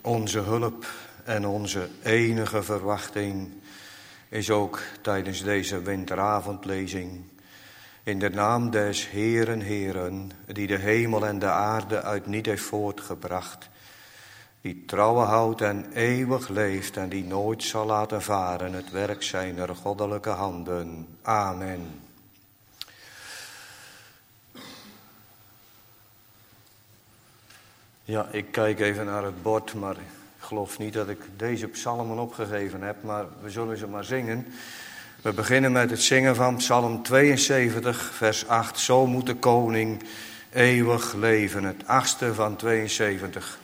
Onze hulp en onze enige verwachting is ook tijdens deze winteravondlezing. In de naam des Heeren, die de hemel en de aarde uit niet heeft voortgebracht, die trouwe houdt en eeuwig leeft en die nooit zal laten varen het werk zijner goddelijke handen. Amen. Ja, ik kijk even naar het bord, maar ik geloof niet dat ik deze psalmen opgegeven heb, maar we zullen ze maar zingen. We beginnen met het zingen van Psalm 72, vers 8. Zo moet de koning eeuwig leven. Het 8e van 72.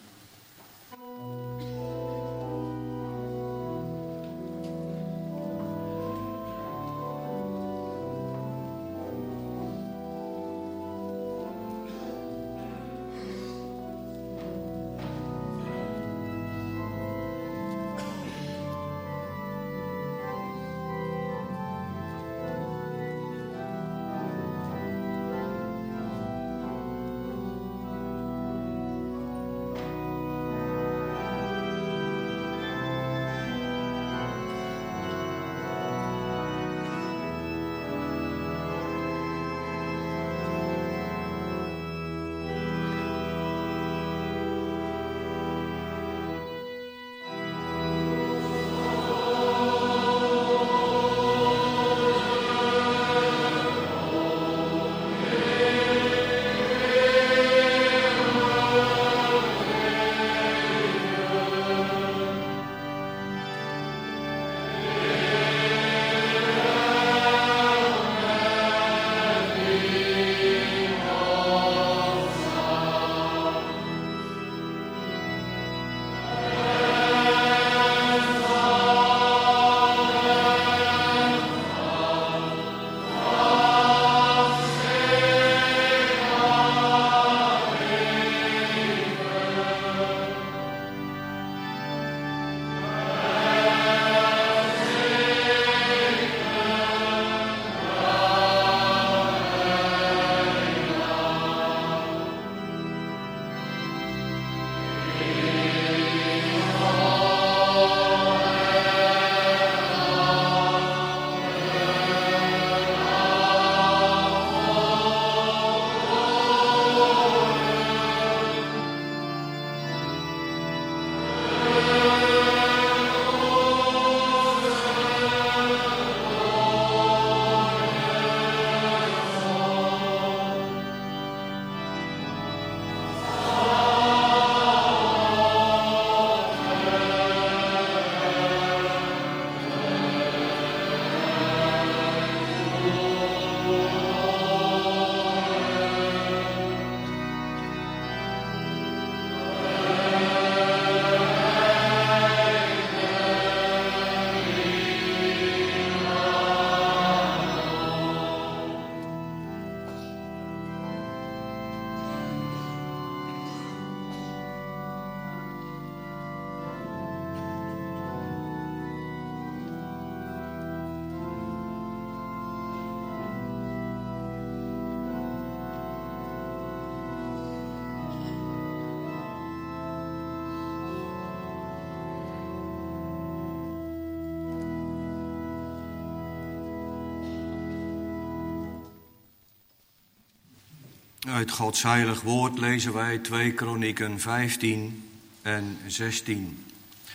Uit Gods heilig woord lezen wij 2 Kronieken 15 en 16.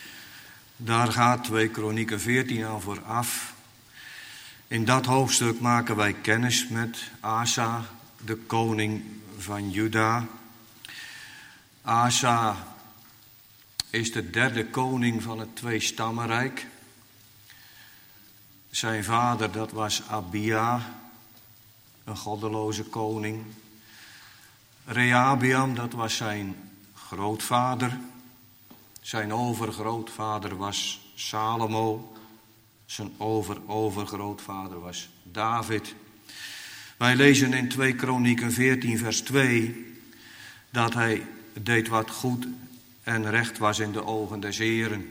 Daar gaat 2 Kronieken 14 aan vooraf. In dat hoofdstuk maken wij kennis met Asa, de koning van Juda. Asa is de derde koning van het tweestammenrijk. Zijn vader, dat was Abia, een goddeloze koning. Rehabeam, dat was zijn grootvader. Zijn overgrootvader was Salomo. Zijn overgrootvader was David. Wij lezen in 2 Kronieken 14 vers 2... dat hij deed wat goed en recht was in de ogen des Heeren.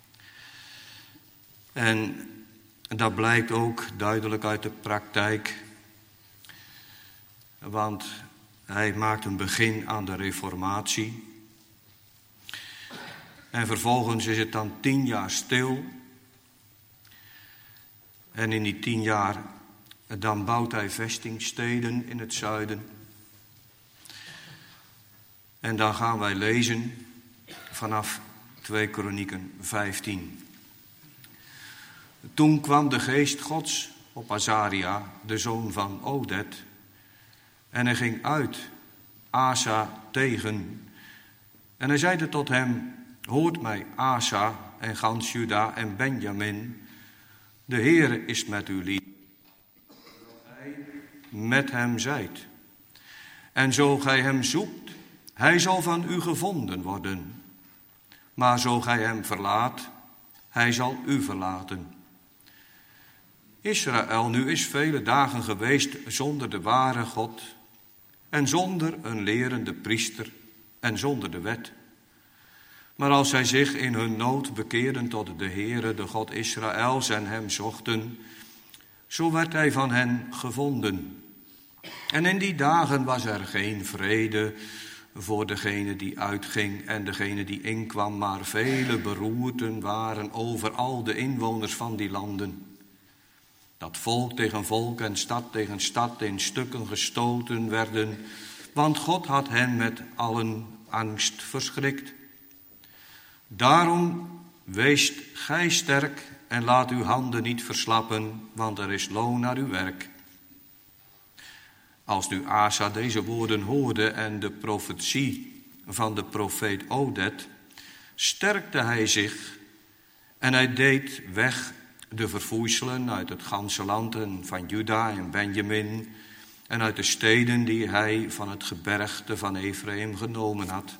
En dat blijkt ook duidelijk uit de praktijk. Want hij maakt een begin aan de reformatie. En vervolgens is het dan 10 jaar stil. En in die 10 jaar, dan bouwt hij vestingsteden in het zuiden. En dan gaan wij lezen vanaf 2 Kronieken 15. Toen kwam de geest Gods op Azaria, de zoon van Odet. En hij ging uit Asa tegen. En hij zeide tot hem: hoort mij, Asa en gans Juda en Benjamin. De Heere is met u lief. Gij met hem zijt. En zo gij hem zoekt, hij zal van u gevonden worden. Maar zo gij hem verlaat, hij zal u verlaten. Israël nu is vele dagen geweest zonder de ware God en zonder een lerende priester en zonder de wet. Maar als zij zich in hun nood bekeerden tot de Heere, de God Israëls, en hem zochten, zo werd hij van hen gevonden. En in die dagen was er geen vrede voor degene die uitging en degene die inkwam, maar vele beroerten waren over al de inwoners van die landen. Dat volk tegen volk en stad tegen stad in stukken gestoten werden, want God had hen met allen angst verschrikt. Daarom weest gij sterk en laat uw handen niet verslappen, want er is loon naar uw werk. Als nu Asa deze woorden hoorde en de profetie van de profeet Odet, sterkte hij zich en hij deed weg de verfoeiselen uit het ganse land en van Juda en Benjamin en uit de steden die hij van het gebergte van Ephraim genomen had.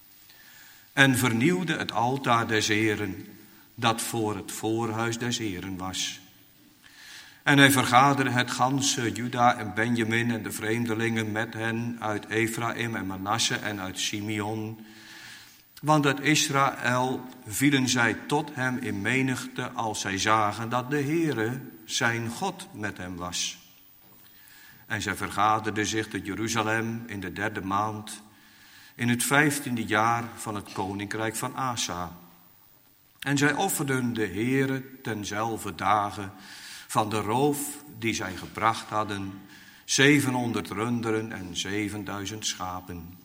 En vernieuwde het altaar des Heeren, dat voor het voorhuis des Heeren was. En hij vergaderde het ganse Juda en Benjamin en de vreemdelingen met hen uit Ephraim en Manasse en uit Simeon. Want uit Israël vielen zij tot hem in menigte als zij zagen dat de Heere zijn God met hem was. En zij vergaderden zich te Jeruzalem in de 3e maand, in het 15e jaar van het koninkrijk van Asa. En zij offerden de Heere tenzelfde dagen van de roof die zij gebracht hadden, 700 runderen en 7000 schapen.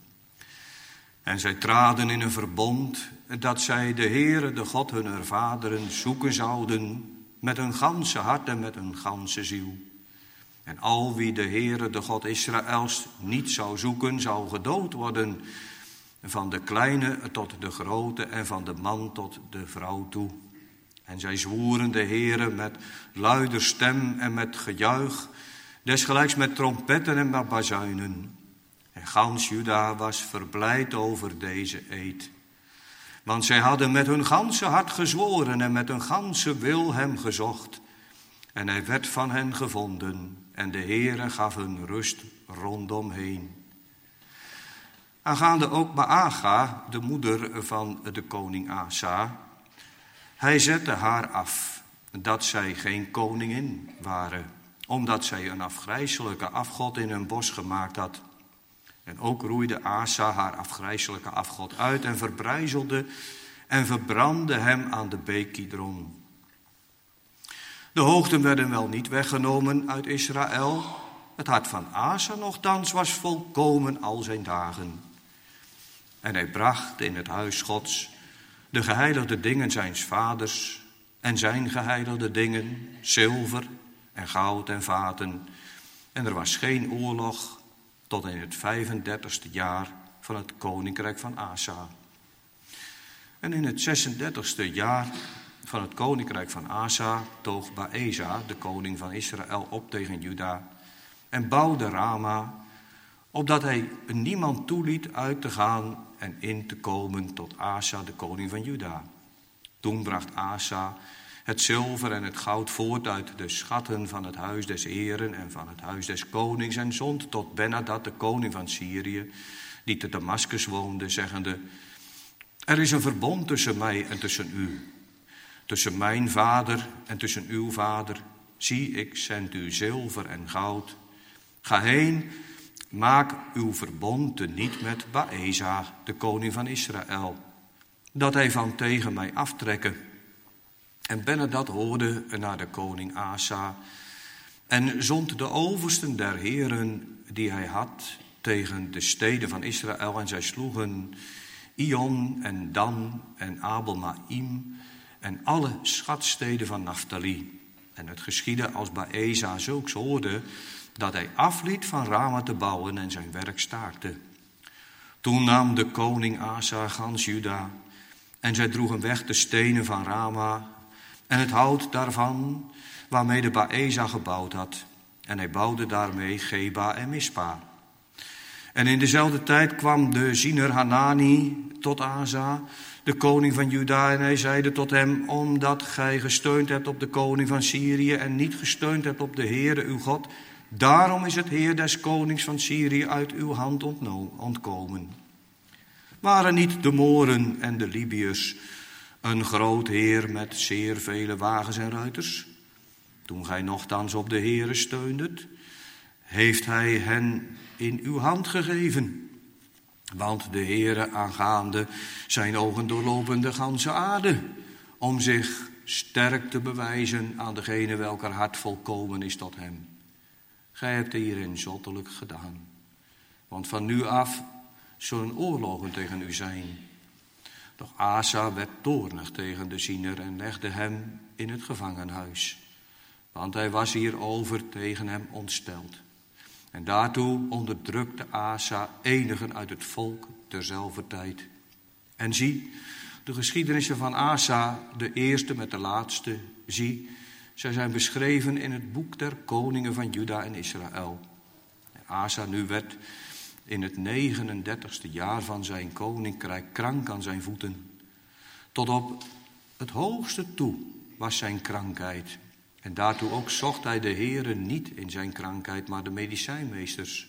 En zij traden in een verbond dat zij de Heere, de God hunner vaderen, zoeken zouden met hun ganse hart en met hun ganse ziel. En al wie de Heere, de God Israëls, niet zou zoeken, zou gedood worden, van de kleine tot de grote en van de man tot de vrouw toe. En zij zwoeren de Heere met luider stem en met gejuich, desgelijks met trompetten en met bazuinen. En gans Juda was verblijd over deze eed. Want zij hadden met hun ganse hart gezworen en met hun ganse wil hem gezocht. En hij werd van hen gevonden en de Heere gaf hun rust rondomheen. Aangaande ook Maaga, de moeder van de koning Asa, hij zette haar af dat zij geen koningin waren, omdat zij een afgrijselijke afgod in een bos gemaakt had. En ook roeide Asa haar afgrijselijke afgod uit en verbrijzelde en verbrandde hem aan de beek Kidron. De hoogten werden wel niet weggenomen uit Israël. Het hart van Asa nochtans was volkomen al zijn dagen. En hij bracht in het huis Gods de geheiligde dingen zijns vaders en zijn geheiligde dingen, zilver en goud en vaten. En er was geen oorlog tot in het 35e jaar van het koninkrijk van Asa. En in het 36e jaar van het koninkrijk van Asa toog Baeza, de koning van Israël, op tegen Juda en bouwde Rama, opdat hij niemand toeliet uit te gaan en in te komen tot Asa, de koning van Juda. Toen bracht Asa het zilver en het goud voort uit de schatten van het huis des Heeren en van het huis des konings en zond tot Ben-Hadad, de koning van Syrië, die te Damaskus woonde, zeggende: er is een verbond tussen mij en tussen u, tussen mijn vader en tussen uw vader. Zie, ik zend u zilver en goud. Ga heen, maak uw verbond niet met Baeza, de koning van Israël. dat hij van tegen mij aftrekken. En Benhadad hoorde naar de koning Asa en zond de oversten der heren die hij had tegen de steden van Israël. En zij sloegen Ion en Dan en Abel-Maim en alle schatsteden van Naphtali. En het geschiedde als Baeza zulks hoorde, dat hij afliet van Rama te bouwen en zijn werk staakte. Toen nam de koning Asa gans Juda en zij droegen weg de stenen van Rama en het hout daarvan waarmee de Baeza gebouwd had. En hij bouwde daarmee Geba en Mispa. En in dezelfde tijd kwam de ziener Hanani tot Asa, de koning van Juda, en hij zeide tot hem: omdat gij gesteund hebt op de koning van Syrië en niet gesteund hebt op de Heere uw God, daarom is het heer des konings van Syrië uit uw hand ontkomen. Waren niet de Moren en de Libiërs een groot heer met zeer vele wagens en ruiters? Toen gij nochtans op de Heere steundet, heeft hij hen in uw hand gegeven. Want de Heere aangaande zijn ogen doorlopen de ganse aarde, om zich sterk te bewijzen aan degene welker hart volkomen is tot hem. Gij hebt hierin zottelijk gedaan. Want van nu af zullen oorlogen tegen u zijn. Doch Asa werd toornig tegen de ziener en legde hem in het gevangenhuis. Want hij was hierover tegen hem ontsteld. En daartoe onderdrukte Asa enigen uit het volk terzelfder tijd. En zie, de geschiedenissen van Asa, de eerste met de laatste, zie, zij zijn beschreven in het boek der koningen van Juda en Israël. En Asa nu werd in het 39ste jaar van zijn koninkrijk krank aan zijn voeten. Tot op het hoogste toe was zijn krankheid. En daartoe ook zocht hij de Heere niet in zijn krankheid, maar de medicijnmeesters.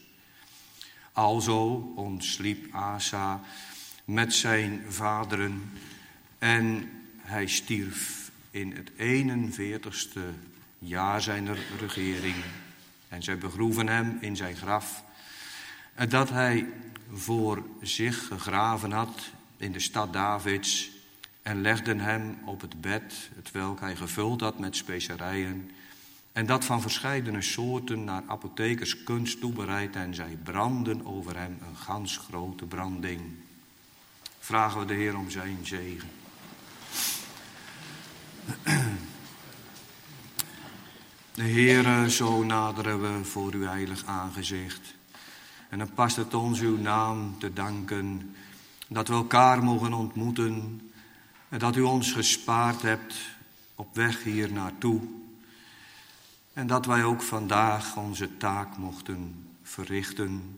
Alzo ontsliep Asa met zijn vaderen en hij stierf in het 41ste jaar zijner regering. En zij begroeven hem in zijn graf, dat hij voor zich gegraven had in de stad Davids, en legden hem op het bed, hetwelk hij gevuld had met specerijen, en dat van verscheidene soorten naar apothekerskunst toebereid, en zij brandden over hem een gans grote branding. Vragen we de Heer om zijn zegen. De Heere, zo naderen we voor uw heilig aangezicht. En dan past het ons uw naam te danken, dat we elkaar mogen ontmoeten, en dat u ons gespaard hebt op weg hier naartoe. En dat wij ook vandaag onze taak mochten verrichten.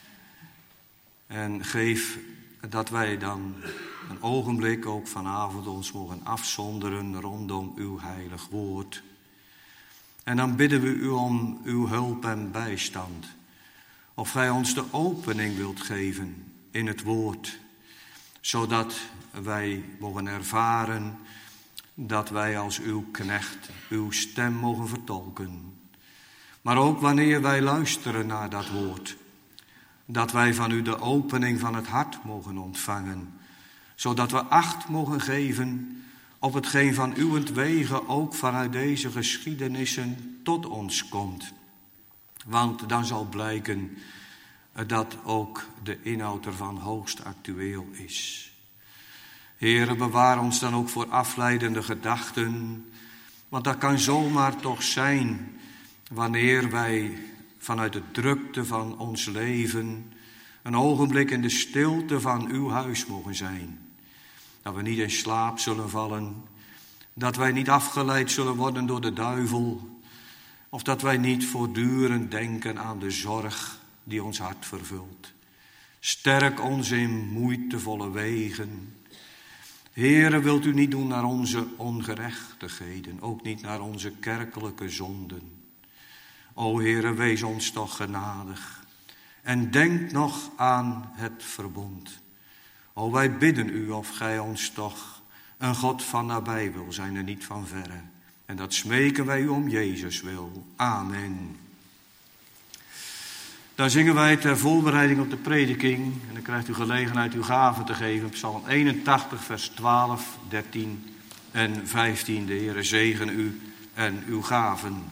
En geef dat wij dan een ogenblik ook vanavond ons mogen afzonderen rondom uw heilig woord. En dan bidden we u om uw hulp en bijstand. Of gij ons de opening wilt geven in het woord, zodat wij mogen ervaren dat wij als uw knecht uw stem mogen vertolken. Maar ook wanneer wij luisteren naar dat woord, dat wij van u de opening van het hart mogen ontvangen, zodat we acht mogen geven op hetgeen van uwentwege ook vanuit deze geschiedenissen tot ons komt. Want dan zal blijken dat ook de inhoud ervan hoogst actueel is. Heere, bewaar ons dan ook voor afleidende gedachten, want dat kan zomaar toch zijn wanneer wij vanuit de drukte van ons leven een ogenblik in de stilte van uw huis mogen zijn. Dat we niet in slaap zullen vallen, dat wij niet afgeleid zullen worden door de duivel, of dat wij niet voortdurend denken aan de zorg die ons hart vervult. Sterk ons in moeitevolle wegen. Heere, wilt u niet doen naar onze ongerechtigheden, ook niet naar onze kerkelijke zonden. O Heere, wees ons toch genadig en denk nog aan het verbond. O, wij bidden u of gij ons toch een God van nabij wil zijn en niet van verre. En dat smeken wij u om Jezus wil. Amen. Dan zingen wij ter voorbereiding op de prediking. En dan krijgt u gelegenheid uw gaven te geven. Psalm 81, vers 12, 13 en 15. De Heere zegen u en uw gaven.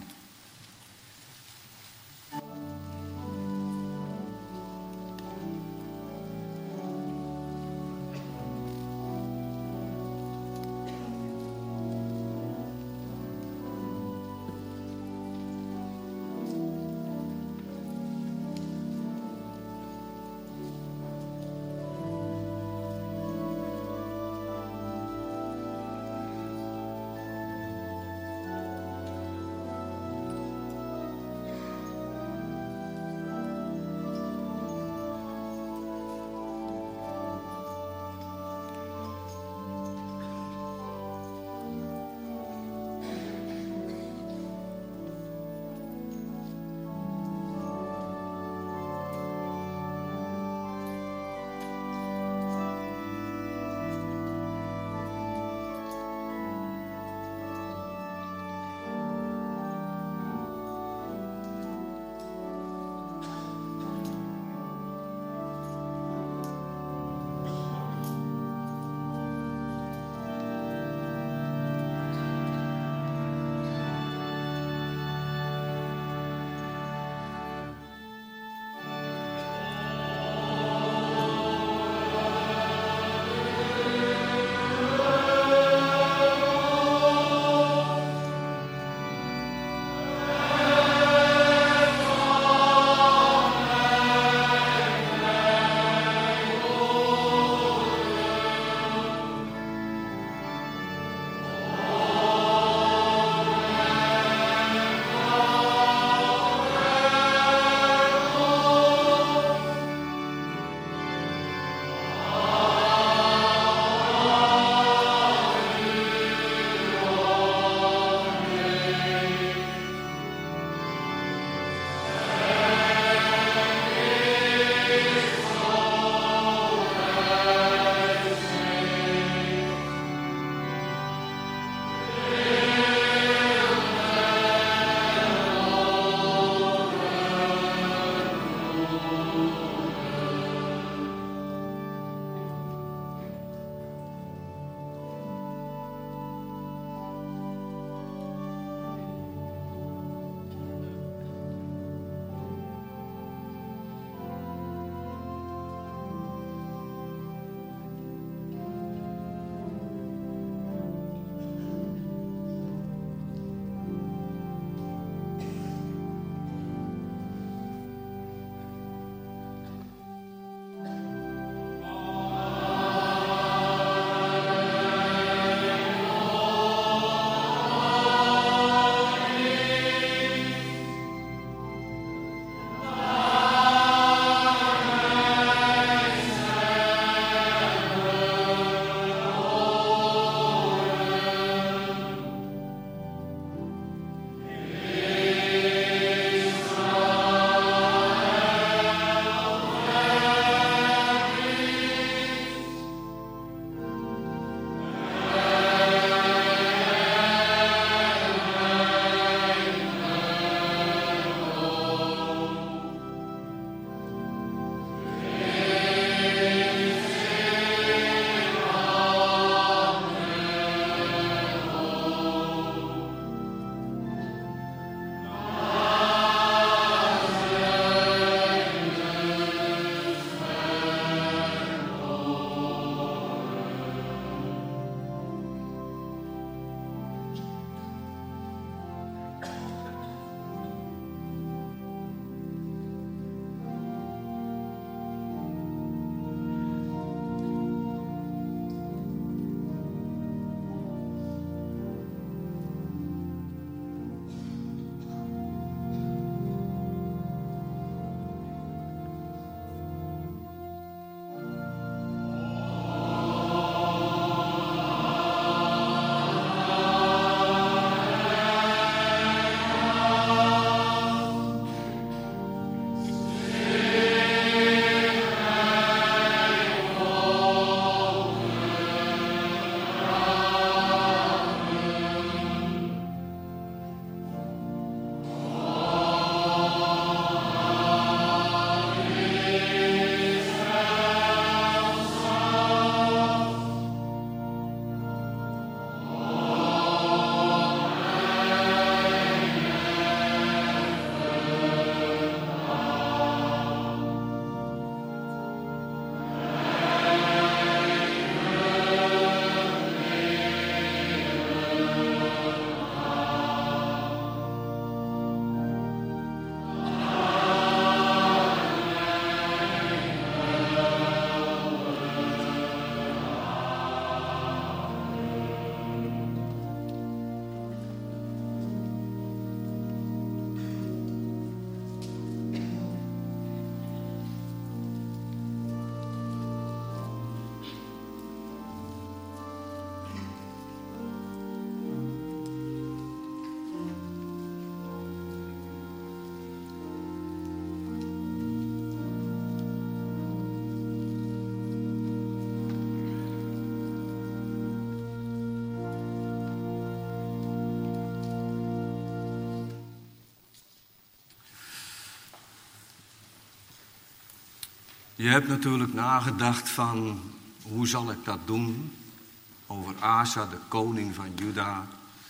Je hebt natuurlijk nagedacht van, hoe zal ik dat doen? Over Asa, de koning van Juda.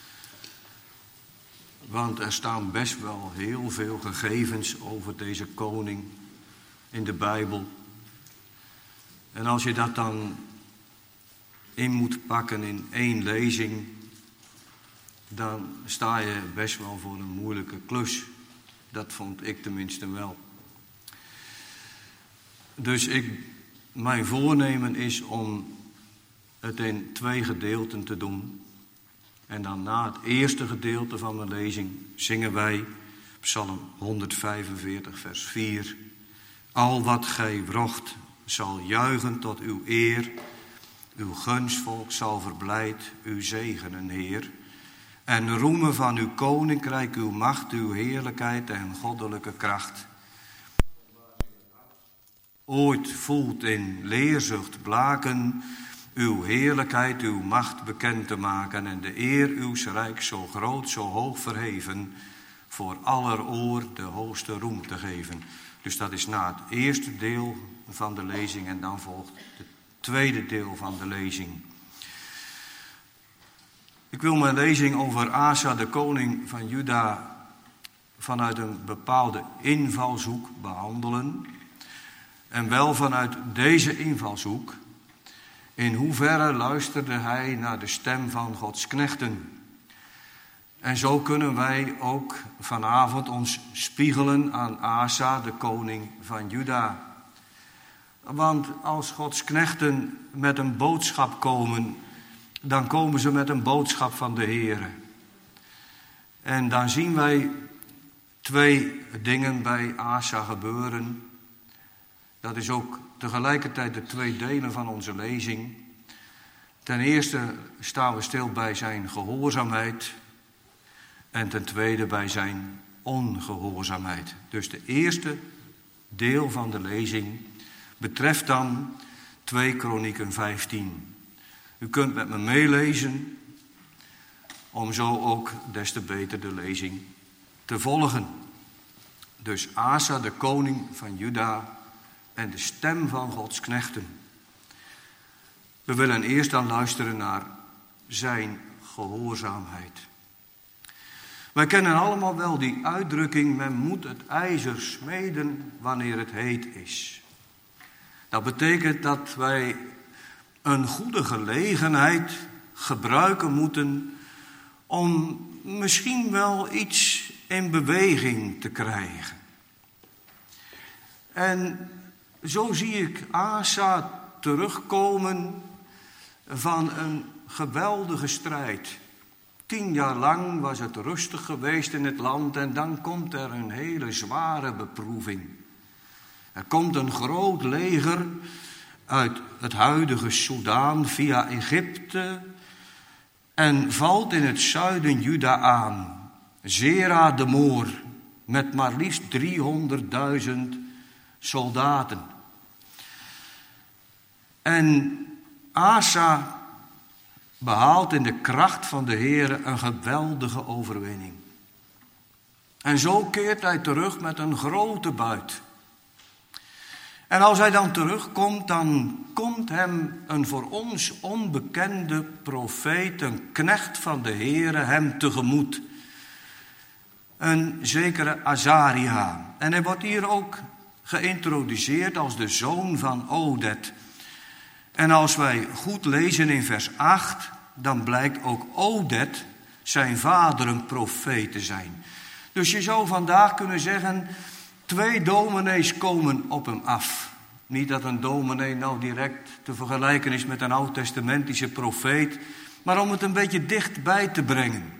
Want er staan best wel heel veel gegevens over deze koning in de Bijbel. En als je dat dan in moet pakken in 1 lezing, dan sta je best wel voor een moeilijke klus. Dat vond ik tenminste wel. Dus mijn voornemen is om het in 2 gedeelten te doen. En dan na het eerste gedeelte van mijn lezing zingen wij Psalm 145 vers 4. Al wat gij wrocht zal juichen tot uw eer. Uw gunstvolk zal verblijd u zegenen, Heer. En roemen van uw koninkrijk, uw macht, uw heerlijkheid en goddelijke kracht. Ooit voelt in leerzucht blaken, uw heerlijkheid, uw macht bekend te maken en de eer uws rijk zo groot, zo hoog verheven, voor aller oor de hoogste roem te geven. Dus dat is na het eerste deel van de lezing en dan volgt het tweede deel van de lezing. Ik wil mijn lezing over Asa, de koning van Juda, vanuit een bepaalde invalshoek behandelen. En wel vanuit deze invalshoek. In hoeverre luisterde hij naar de stem van Gods knechten? En zo kunnen wij ook vanavond ons spiegelen aan Asa, de koning van Juda. Want als Gods knechten met een boodschap komen, dan komen ze met een boodschap van de Heere. En dan zien wij 2 dingen bij Asa gebeuren. Dat is ook tegelijkertijd de 2 delen van onze lezing. Ten eerste staan we stil bij zijn gehoorzaamheid. En ten tweede bij zijn ongehoorzaamheid. Dus de eerste deel van de lezing betreft dan 2 Kronieken 15. U kunt met me meelezen om zo ook des te beter de lezing te volgen. Dus Asa, de koning van Juda en de stem van Gods knechten. We willen eerst dan luisteren naar zijn gehoorzaamheid. Wij kennen allemaal wel die uitdrukking, men moet het ijzer smeden wanneer het heet is. Dat betekent dat wij een goede gelegenheid gebruiken moeten om misschien wel iets in beweging te krijgen. En zo zie ik Asa terugkomen van een geweldige strijd. 10 jaar lang was het rustig geweest in het land en dan komt er een hele zware beproeving. Er komt een groot leger uit het huidige Soedan via Egypte en valt in het zuiden Juda aan. Zera de Moor met maar liefst 300.000 soldaten. En Asa behaalt in de kracht van de Heere een geweldige overwinning. En zo keert hij terug met een grote buit. En als hij dan terugkomt, dan komt hem een voor ons onbekende profeet, een knecht van de Heere, hem tegemoet. Een zekere Azaria. En hij wordt hier ook geïntroduceerd als de zoon van Oded. En als wij goed lezen in vers 8, dan blijkt ook Oded zijn vader een profeet te zijn. Dus je zou vandaag kunnen zeggen, 2 dominees komen op hem af. Niet dat een dominee nou direct te vergelijken is met een oud-testamentische profeet, maar om het een beetje dichtbij te brengen.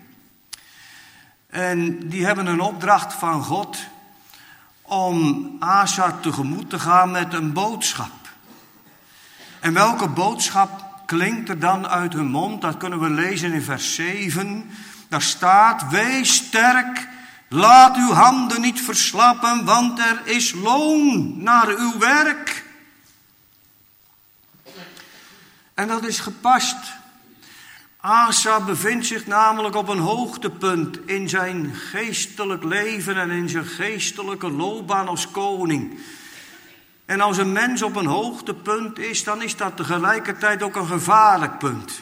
En die hebben een opdracht van God om Asa tegemoet te gaan met een boodschap. En welke boodschap klinkt er dan uit hun mond? Dat kunnen we lezen in vers 7. Daar staat, wees sterk, laat uw handen niet verslappen, want er is loon naar uw werk. En dat is gepast. Asa bevindt zich namelijk op een hoogtepunt in zijn geestelijk leven en in zijn geestelijke loopbaan als koning. En als een mens op een hoogtepunt is, dan is dat tegelijkertijd ook een gevaarlijk punt.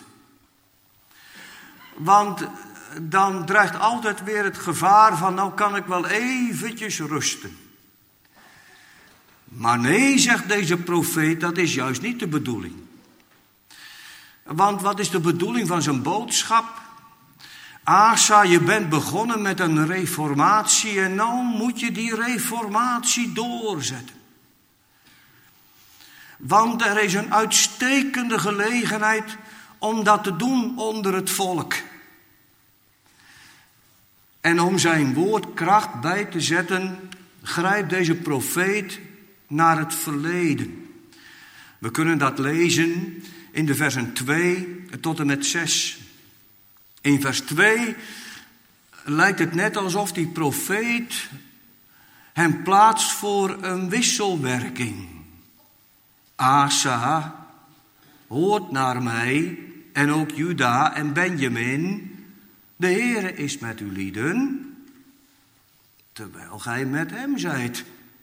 Want dan dreigt altijd weer het gevaar van, nou kan ik wel eventjes rusten. Maar nee, zegt deze profeet, dat is juist niet de bedoeling. Want wat is de bedoeling van zijn boodschap? Asa, je bent begonnen met een reformatie en nou moet je die reformatie doorzetten. Want er is een uitstekende gelegenheid om dat te doen onder het volk. En om zijn woord kracht bij te zetten, grijpt deze profeet naar het verleden. We kunnen dat lezen in de versen 2 tot en met 6. In vers 2 lijkt het net alsof die profeet hem plaatst voor een wisselwerking. Asa, hoort naar mij, en ook Juda en Benjamin, de Heere is met u lieden, terwijl gij met hem zijt.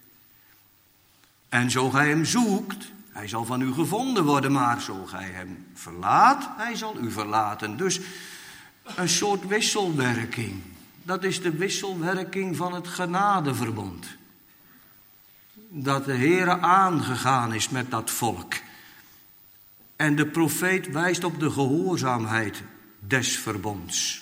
En zo gij hem zoekt, hij zal van u gevonden worden, maar zo gij hem verlaat, hij zal u verlaten. Dus een soort wisselwerking. Dat is de wisselwerking van het genadeverbond. Dat de Heere aangegaan is met dat volk. En de profeet wijst op de gehoorzaamheid des verbonds.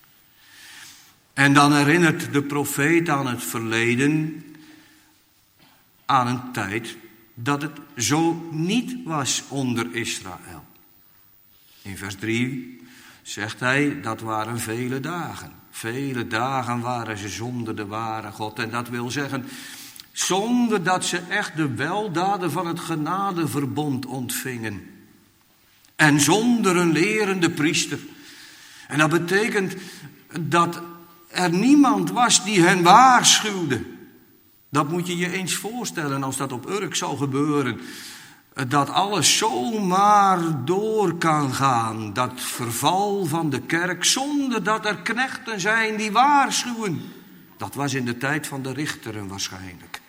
En dan herinnert de profeet aan het verleden, aan een tijd dat het zo niet was onder Israël. In vers 3 zegt hij, dat waren vele dagen. Vele dagen waren ze zonder de ware God. En dat wil zeggen, zonder dat ze echt de weldaden van het genadeverbond ontvingen. En zonder een lerende priester. En dat betekent dat er niemand was die hen waarschuwde. Dat moet je je eens voorstellen als dat op Urk zou gebeuren. Dat alles zomaar door kan gaan. Dat verval van de kerk zonder dat er knechten zijn die waarschuwen. Dat was in de tijd van de richteren waarschijnlijk.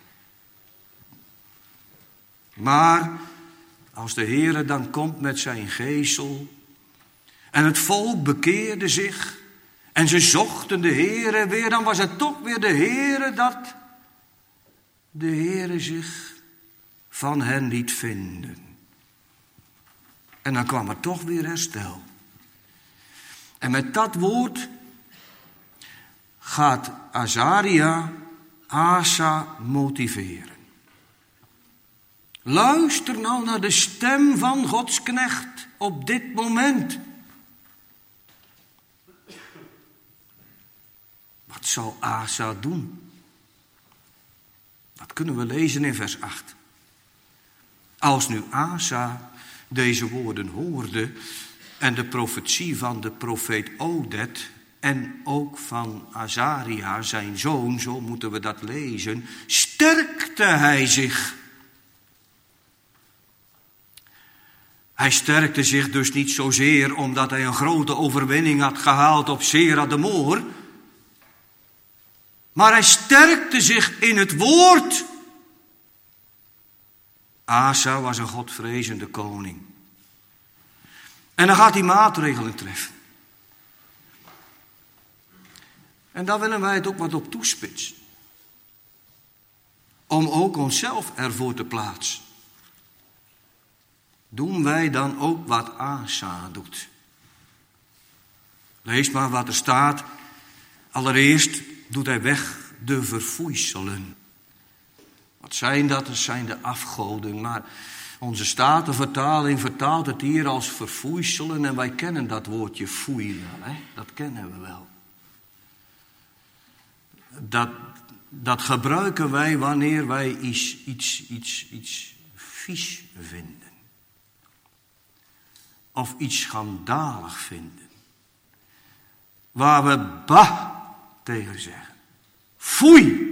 Maar als de Heere dan komt met zijn geesel en het volk bekeerde zich en ze zochten de Heere weer, dan was het toch weer de Heere dat de Heere zich van hen liet vinden. En dan kwam er toch weer herstel. En met dat woord gaat Azaria Asa motiveren. Luister nou naar de stem van Gods knecht op dit moment. Wat zal Asa doen? Dat kunnen we lezen in vers 8. Als nu Asa deze woorden hoorde en de profetie van de profeet Odet en ook van Azaria, zijn zoon, zo moeten we dat lezen, sterkte hij zich. Hij sterkte zich dus niet zozeer omdat hij een grote overwinning had gehaald op Sera de Moor, maar hij sterkte zich in het woord. Asa was een godvrezende koning. En dan gaat hij maatregelen treffen. En daar willen wij het ook wat op toespitsen. Om ook onszelf ervoor te plaatsen. Doen wij dan ook wat Asa doet. Lees maar wat er staat. Allereerst doet hij weg de verfoeiselen. Wat zijn dat? Dat zijn de afgoden. Maar onze Statenvertaling vertaalt het hier als verfoeiselen. En wij kennen dat woordje foei wel. Hè? Dat kennen we wel. Dat gebruiken wij wanneer wij iets vies vinden. Of iets schandalig vinden. Waar we bah tegen zeggen. Foei!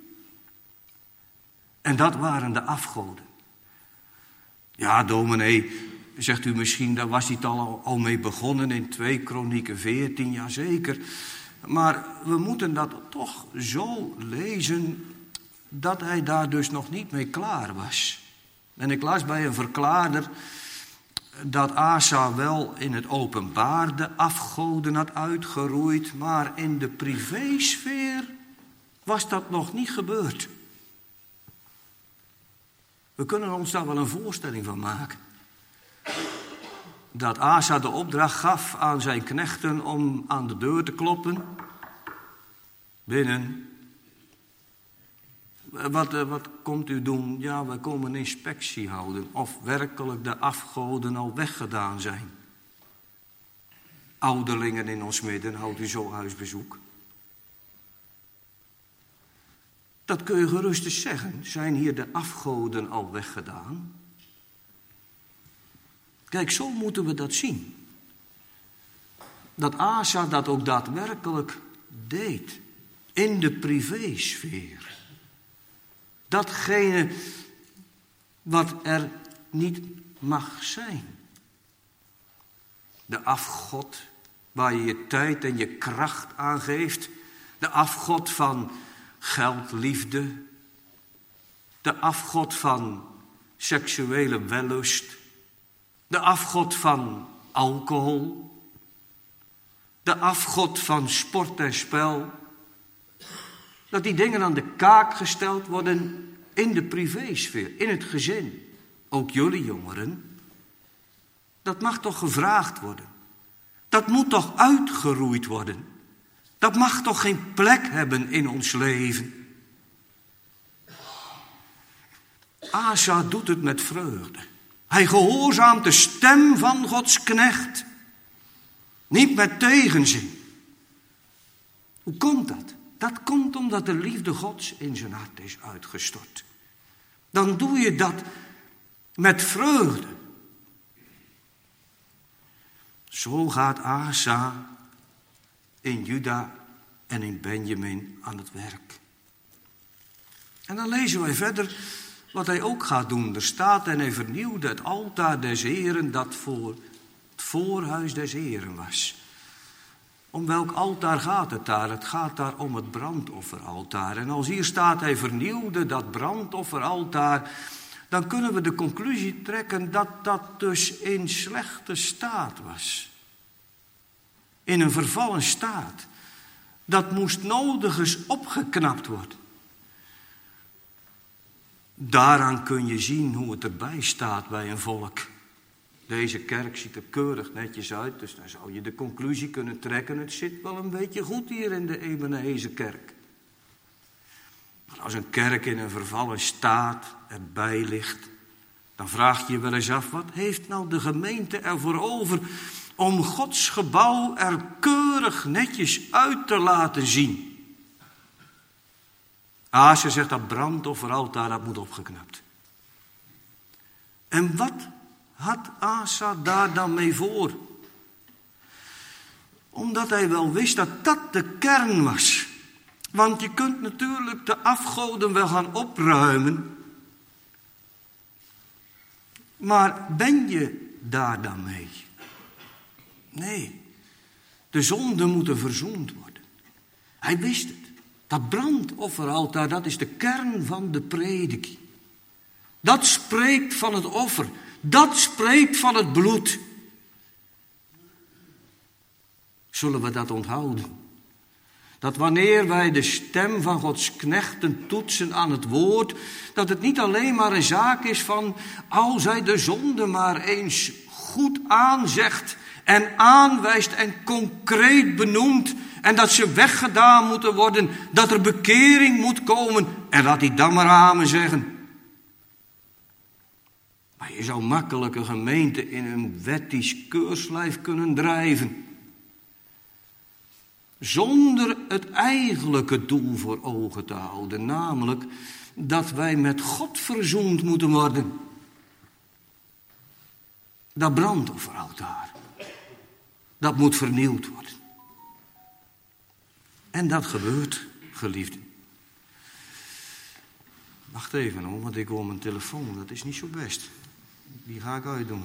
En dat waren de afgoden. Ja, dominee, zegt u misschien, daar was hij het al mee begonnen in 2 Kronieken 14, ja zeker. Maar we moeten dat toch zo lezen dat hij daar dus nog niet mee klaar was. En ik las bij een verklaarder dat Asa wel in het openbaar de afgoden had uitgeroeid, maar in de privésfeer was dat nog niet gebeurd. We kunnen ons daar wel een voorstelling van maken. Dat Asa de opdracht gaf aan zijn knechten om aan de deur te kloppen. Binnen. Wat komt u doen? Ja, wij komen inspectie houden. Of werkelijk de afgoden al weggedaan zijn. Ouderlingen in ons midden, houdt u zo huisbezoek? Dat kun je gerust eens zeggen. Zijn hier de afgoden al weggedaan? Kijk, zo moeten we dat zien. Dat Asa dat ook daadwerkelijk deed. In de privésfeer. Datgene wat er niet mag zijn. De afgod waar je je tijd en je kracht aan geeft. De afgod van geld, liefde. De afgod van seksuele wellust. De afgod van alcohol. De afgod van sport en spel. Dat die dingen aan de kaak gesteld worden in de privésfeer, in het gezin. Ook jullie jongeren. Dat mag toch gevraagd worden. Dat moet toch uitgeroeid worden. Dat mag toch geen plek hebben in ons leven. Asa doet het met vreugde. Hij gehoorzaamt de stem van Gods knecht. Niet met tegenzin. Hoe komt dat? Dat komt omdat de liefde Gods in zijn hart is uitgestort. Dan doe je dat met vreugde. Zo gaat Asa in Juda en in Benjamin aan het werk. En dan lezen wij verder wat hij ook gaat doen. Er staat: en hij vernieuwde het altaar des Heren dat voor het voorhuis des Heren was. Om welk altaar gaat het daar? Het gaat daar om het brandofferaltaar. En als hier staat hij vernieuwde dat brandofferaltaar, dan kunnen we de conclusie trekken dat dat dus in slechte staat was. In een vervallen staat. Dat moest nodig eens opgeknapt worden. Daaraan kun je zien hoe het erbij staat bij een volk. Deze kerk ziet er keurig netjes uit, dus dan zou je de conclusie kunnen trekken: het zit wel een beetje goed hier in de Ebenezerkerk. Maar als een kerk in een vervallen staat erbij ligt, dan vraag je je wel eens af: wat heeft nou de gemeente ervoor over om Gods gebouw er keurig netjes uit te laten zien? Asa zegt dat brandofferaltaar, dat moet opgeknapt. En wat had Asa daar dan mee voor? Omdat hij wel wist dat dat de kern was. Want je kunt natuurlijk de afgoden wel gaan opruimen. Maar ben je daar dan mee? Nee. De zonden moeten verzoend worden. Hij wist het. Dat brandofferaltaar, dat is de kern van de prediking. Dat spreekt van het offer. Dat spreekt van het bloed. Zullen we dat onthouden? Dat wanneer wij de stem van Gods knechten toetsen aan het woord, dat het niet alleen maar een zaak is van, als hij de zonde maar eens goed aanzegt en aanwijst en concreet benoemt, en dat ze weggedaan moeten worden, dat er bekering moet komen, en laat hij dan maar amen zeggen. Maar je zou makkelijk een gemeente in een wettisch keurslijf kunnen drijven, zonder het eigenlijke doel voor ogen te houden, namelijk dat wij met God verzoend moeten worden. Dat brandofferaltaar, dat moet vernieuwd worden. En dat gebeurt, geliefden. Wacht even hoor, want ik hoor mijn telefoon, dat is niet zo best. Die ga ik uitdoen.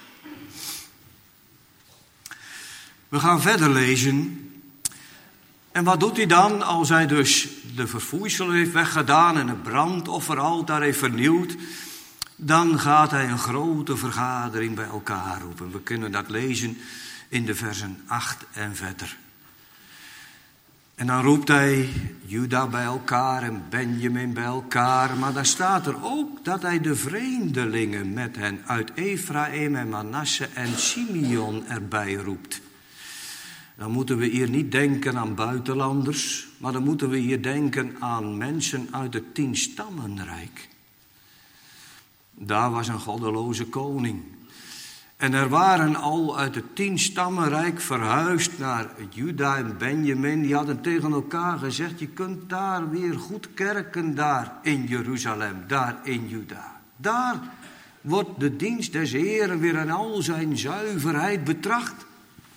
We gaan verder lezen En wat doet hij dan als hij dus de verfoeisel heeft weggedaan en het brandofferaltaar heeft vernieuwd? Dan gaat hij een grote vergadering bij elkaar roepen. We kunnen dat lezen in de versen 8 en verder. En dan roept hij Juda bij elkaar en Benjamin bij elkaar. Maar daar staat er ook dat hij de vreemdelingen met hen uit Ephraim en Manasse en Simeon erbij roept. Dan moeten we hier niet denken aan buitenlanders, maar dan moeten we hier denken aan mensen uit het 10-stammenrijk. Daar was een goddeloze koning. En er waren al uit het 10-stammenrijk verhuisd naar Juda en Benjamin. Die hadden tegen elkaar gezegd, je kunt daar weer goed kerken, daar in Jeruzalem, daar in Juda. Daar wordt de dienst des Heeren weer in al zijn zuiverheid betracht.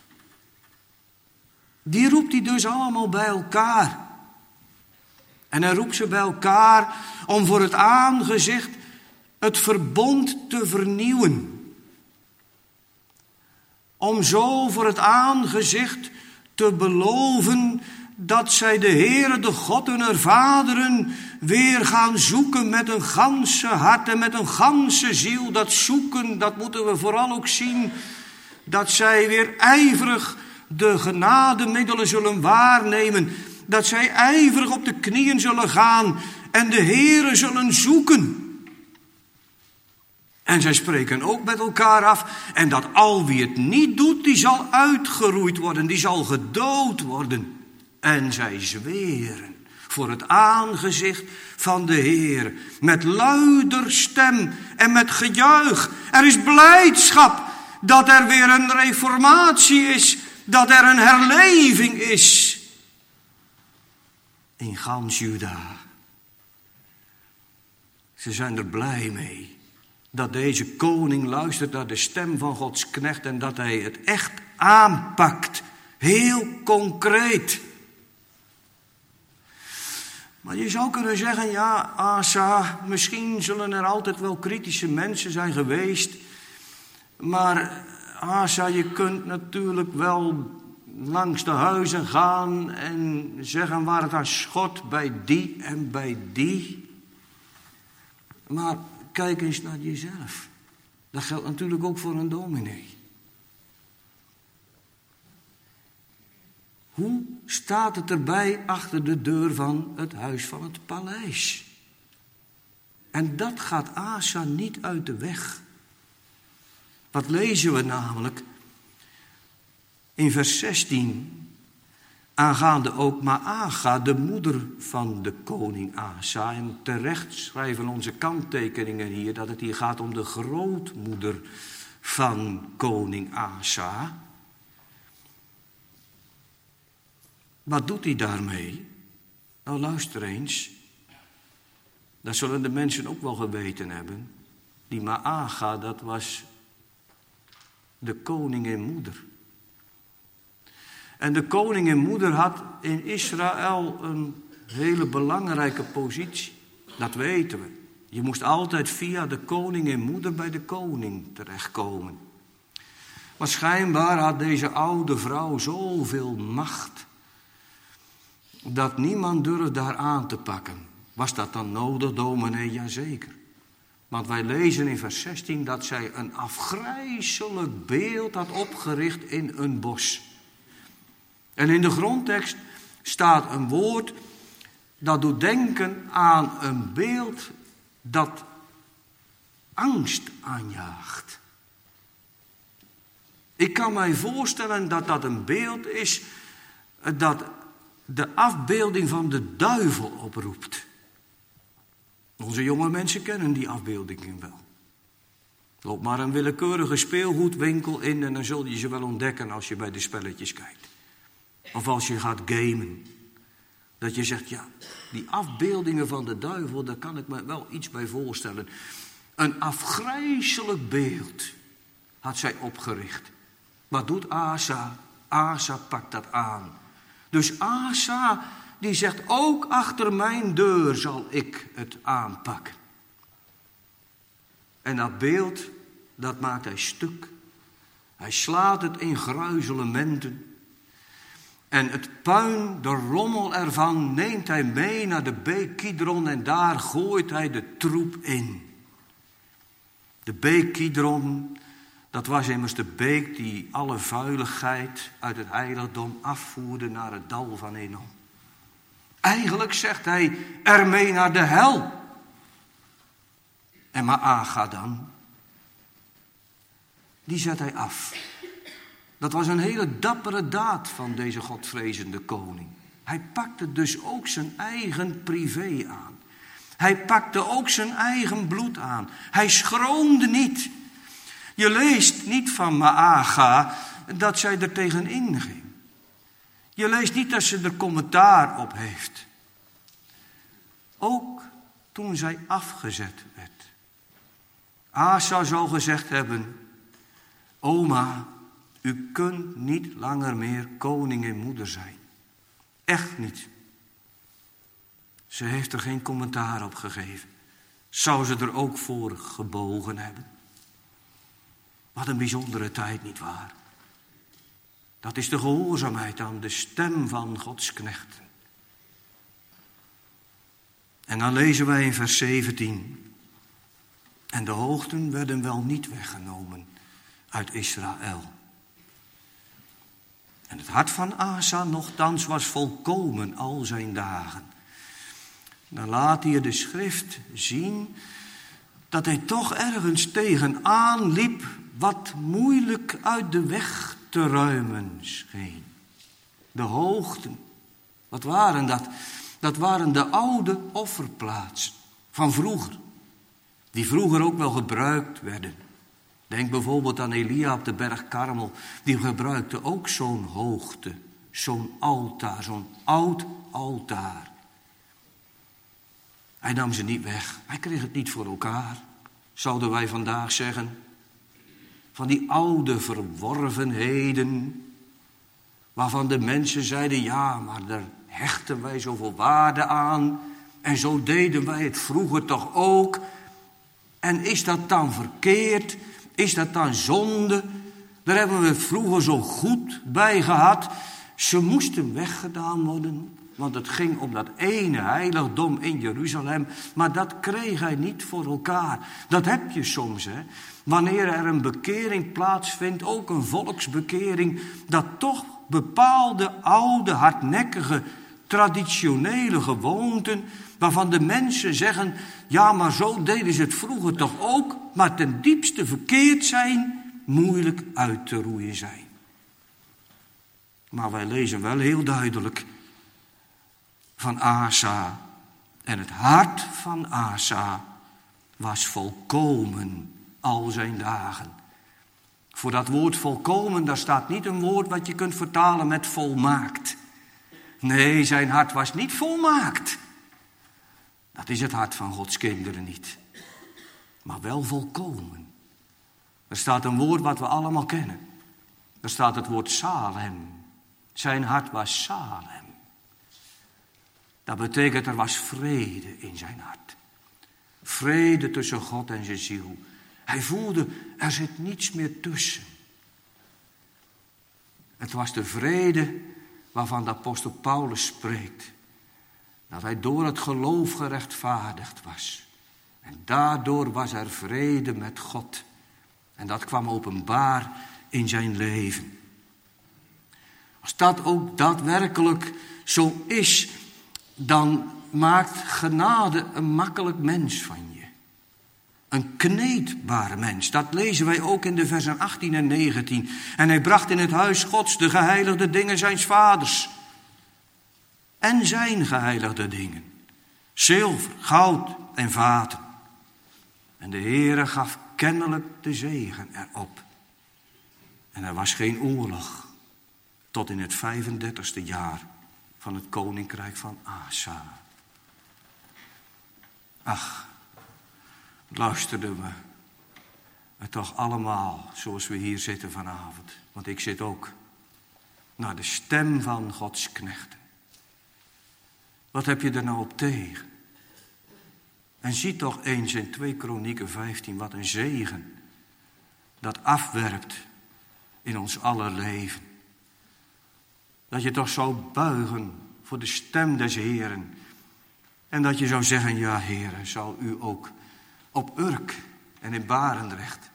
Die roept hij dus allemaal bij elkaar. En hij roept ze bij elkaar om voor het aangezicht het verbond te vernieuwen. Om zo voor het aangezicht te beloven dat zij de Heere, de God hunner vaderen, weer gaan zoeken met een ganse hart en met een ganse ziel. Dat zoeken, dat moeten we vooral ook zien, dat zij weer ijverig de genademiddelen zullen waarnemen. Dat zij ijverig op de knieën zullen gaan en de Heere zullen zoeken. En zij spreken ook met elkaar af. En dat al wie het niet doet, die zal uitgeroeid worden. Die zal gedood worden. En zij zweren voor het aangezicht van de Heer. Met luider stem en met gejuich. Er is blijdschap dat er weer een reformatie is. Dat er een herleving is. In gans Juda. Ze zijn er blij mee. Dat deze koning luistert naar de stem van Gods knecht en dat hij het echt aanpakt. Heel concreet. Maar je zou kunnen zeggen, ja, Asa, misschien zullen er altijd wel kritische mensen zijn geweest. Maar Asa, je kunt natuurlijk wel langs de huizen gaan en zeggen waar het aan schort bij die en bij die. Maar kijk eens naar jezelf. Dat geldt natuurlijk ook voor een dominee. Hoe staat het erbij achter de deur van het huis van het paleis? En dat gaat Asa niet uit de weg. Wat lezen we namelijk in vers 16... aangaande ook Maaga, de moeder van de koning Asa. En terecht schrijven onze kanttekeningen hier dat het hier gaat om de grootmoeder van koning Asa. Wat doet hij daarmee? Nou, luister eens. Dat zullen de mensen ook wel geweten hebben. Die Maaga, dat was de koningin-moeder. En de koningin-moeder had in Israël een hele belangrijke positie. Dat weten we. Je moest altijd via de koningin-moeder bij de koning terechtkomen. Maar schijnbaar had deze oude vrouw zoveel macht dat niemand durfde haar aan te pakken. Was dat dan nodig, dominee? Jazeker. Want wij lezen in vers 16 dat zij een afgrijselijk beeld had opgericht in een bos. En in de grondtekst staat een woord dat doet denken aan een beeld dat angst aanjaagt. Ik kan mij voorstellen dat dat een beeld is dat de afbeelding van de duivel oproept. Onze jonge mensen kennen die afbeeldingen wel. Loop maar een willekeurige speelgoedwinkel in en dan zul je ze wel ontdekken als je bij de spelletjes kijkt. Of als je gaat gamen. Dat je zegt, ja, die afbeeldingen van de duivel, daar kan ik me wel iets bij voorstellen. Een afgrijselijk beeld had zij opgericht. Wat doet Asa? Asa pakt dat aan. Dus Asa, die zegt, ook achter mijn deur zal ik het aanpakken. En dat beeld, dat maakt hij stuk. Hij slaat het in gruizelementen. En het puin, de rommel ervan, neemt hij mee naar de beek Kidron en daar gooit hij de troep in. De beek Kidron, dat was immers de beek die alle vuiligheid uit het heiligdom afvoerde naar het dal van Enon. Eigenlijk zegt hij ermee naar de hel. En Maaga dan, die zet hij af. Dat was een hele dappere daad van deze godvrezende koning. Hij pakte dus ook zijn eigen privé aan. Hij pakte ook zijn eigen bloed aan. Hij schroomde niet. Je leest niet van Maaga dat zij er tegenin ging. Je leest niet dat ze er commentaar op heeft. Ook toen zij afgezet werd. Asa zou gezegd hebben: oma, u kunt niet langer meer koning en moeder zijn. Echt niet. Ze heeft er geen commentaar op gegeven. Zou ze er ook voor gebogen hebben? Wat een bijzondere tijd, nietwaar? Dat is de gehoorzaamheid aan de stem van Gods knechten. En dan lezen wij in vers 17. En de hoogten werden wel niet weggenomen uit Israël. En het hart van Asa nochtans was volkomen al zijn dagen. Dan laat hij de schrift zien dat hij toch ergens tegenaan liep wat moeilijk uit de weg te ruimen scheen. De hoogten, wat waren dat? Dat waren de oude offerplaatsen van vroeger. Die vroeger ook wel gebruikt werden. Denk bijvoorbeeld aan Elia op de berg Karmel. Die gebruikte ook zo'n hoogte, zo'n altaar, zo'n oud altaar. Hij nam ze niet weg. Hij kreeg het niet voor elkaar. Zouden wij vandaag zeggen. Van die oude verworvenheden. Waarvan de mensen zeiden, ja, maar daar hechten wij zoveel waarde aan. En zo deden wij het vroeger toch ook. En is dat dan verkeerd? Is dat dan zonde? Daar hebben we het vroeger zo goed bij gehad. Ze moesten weggedaan worden. Want het ging om dat ene heiligdom in Jeruzalem. Maar dat kreeg hij niet voor elkaar. Dat heb je soms, hè. Wanneer er een bekering plaatsvindt, ook een volksbekering, dat toch bepaalde oude, hardnekkige, traditionele gewoonten, waarvan de mensen zeggen, ja, maar zo deden ze het vroeger toch ook, maar ten diepste verkeerd zijn, moeilijk uit te roeien zijn. Maar wij lezen wel heel duidelijk van Asa. En het hart van Asa was volkomen al zijn dagen. Voor dat woord volkomen, daar staat niet een woord wat je kunt vertalen met volmaakt. Nee, zijn hart was niet volmaakt. Dat is het hart van Gods kinderen niet. Maar wel volkomen. Er staat een woord wat we allemaal kennen. Er staat het woord Salem. Zijn hart was Salem. Dat betekent er was vrede in zijn hart. Vrede tussen God en zijn ziel. Hij voelde, er zit niets meer tussen. Het was de vrede waarvan de apostel Paulus spreekt. Dat hij door het geloof gerechtvaardigd was. En daardoor was er vrede met God. En dat kwam openbaar in zijn leven. Als dat ook daadwerkelijk zo is, dan maakt genade een makkelijk mens van je. Een kneedbaar mens. Dat lezen wij ook in de versen 18 en 19. En hij bracht in het huis Gods de geheiligde dingen zijns vaders. En zijn geheiligde dingen. Zilver, goud en vaten. En de Heere gaf kennelijk de zegen erop. En er was geen oorlog. Tot in het 35e jaar van het koninkrijk van Asa. Ach, luisterden we toch allemaal zoals we hier zitten vanavond. Want ik zit ook naar de stem van Gods knechten. Wat heb je er nou op tegen? En zie toch eens in 2 Kronieken 15 wat een zegen dat afwerpt in ons aller leven. Dat je toch zou buigen voor de stem des Heeren. En dat je zou zeggen, ja Heere, zal u ook op Urk en in Barendrecht.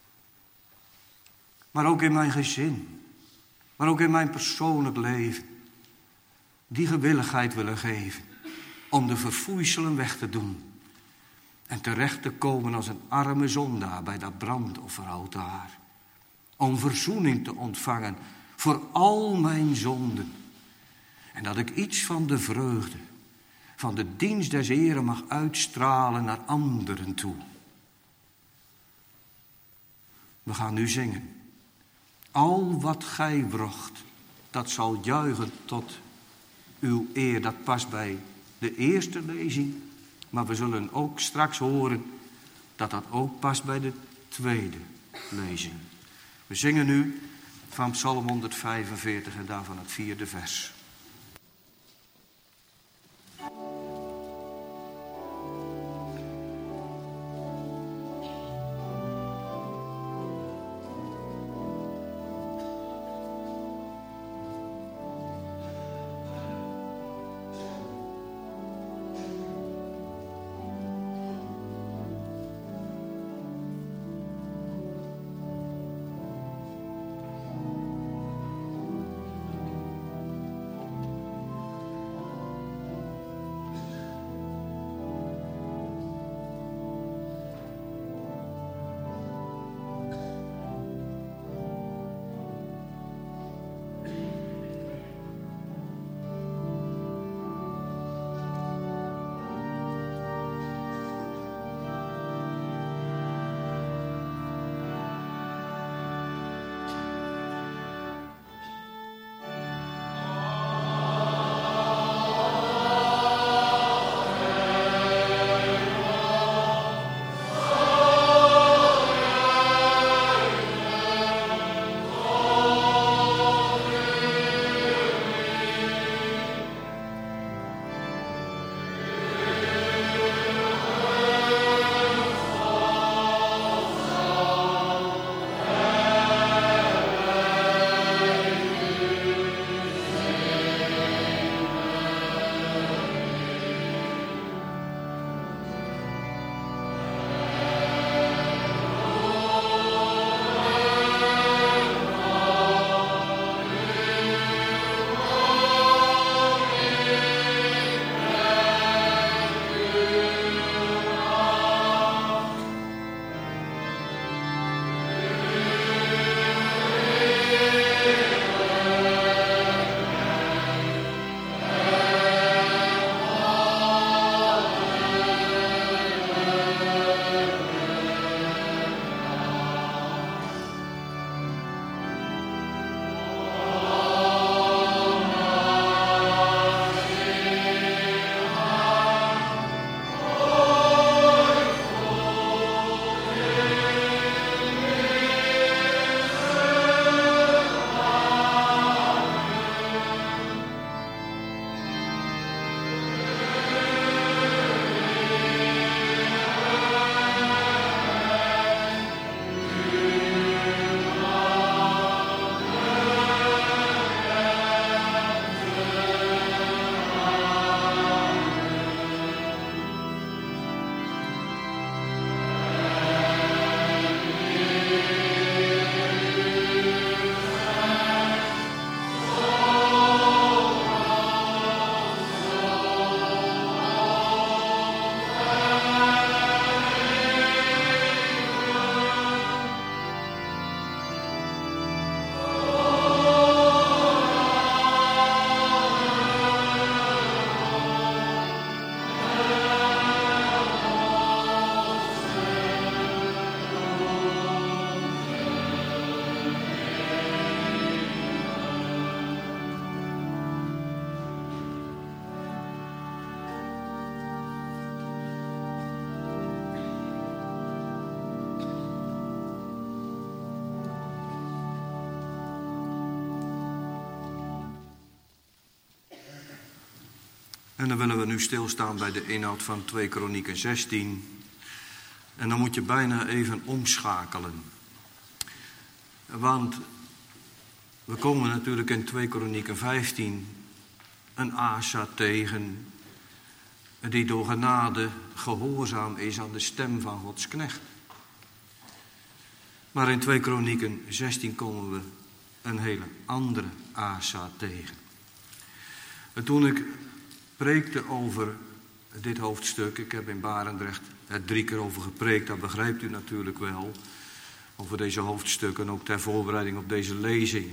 Maar ook in mijn gezin. Maar ook in mijn persoonlijk leven. Die gewilligheid willen geven. Om de verfoeiselen weg te doen. En terecht te komen als een arme zondaar bij dat brandofferaltaar. Om verzoening te ontvangen voor al mijn zonden. En dat ik iets van de vreugde, van de dienst des Heren mag uitstralen naar anderen toe. We gaan nu zingen. Al wat gij wrocht, dat zal juichen tot uw eer. Dat past bij de eerste lezing. Maar we zullen ook straks horen dat dat ook past bij de tweede lezing. We zingen nu van Psalm 145 en daarvan het 4e vers. En dan willen we nu stilstaan bij de inhoud van 2 Kronieken 16. En dan moet je bijna even omschakelen. Want We komen natuurlijk in 2 Kronieken 15 een Asa tegen die door genade gehoorzaam is aan de stem van Gods knecht. Maar in 2 Kronieken 16 komen we een hele andere Asa tegen. En toen ik preekte over dit hoofdstuk, ik heb in Barendrecht er 3 keer over gepreekt, dat begrijpt u natuurlijk wel, over deze hoofdstukken, ook ter voorbereiding op deze lezing.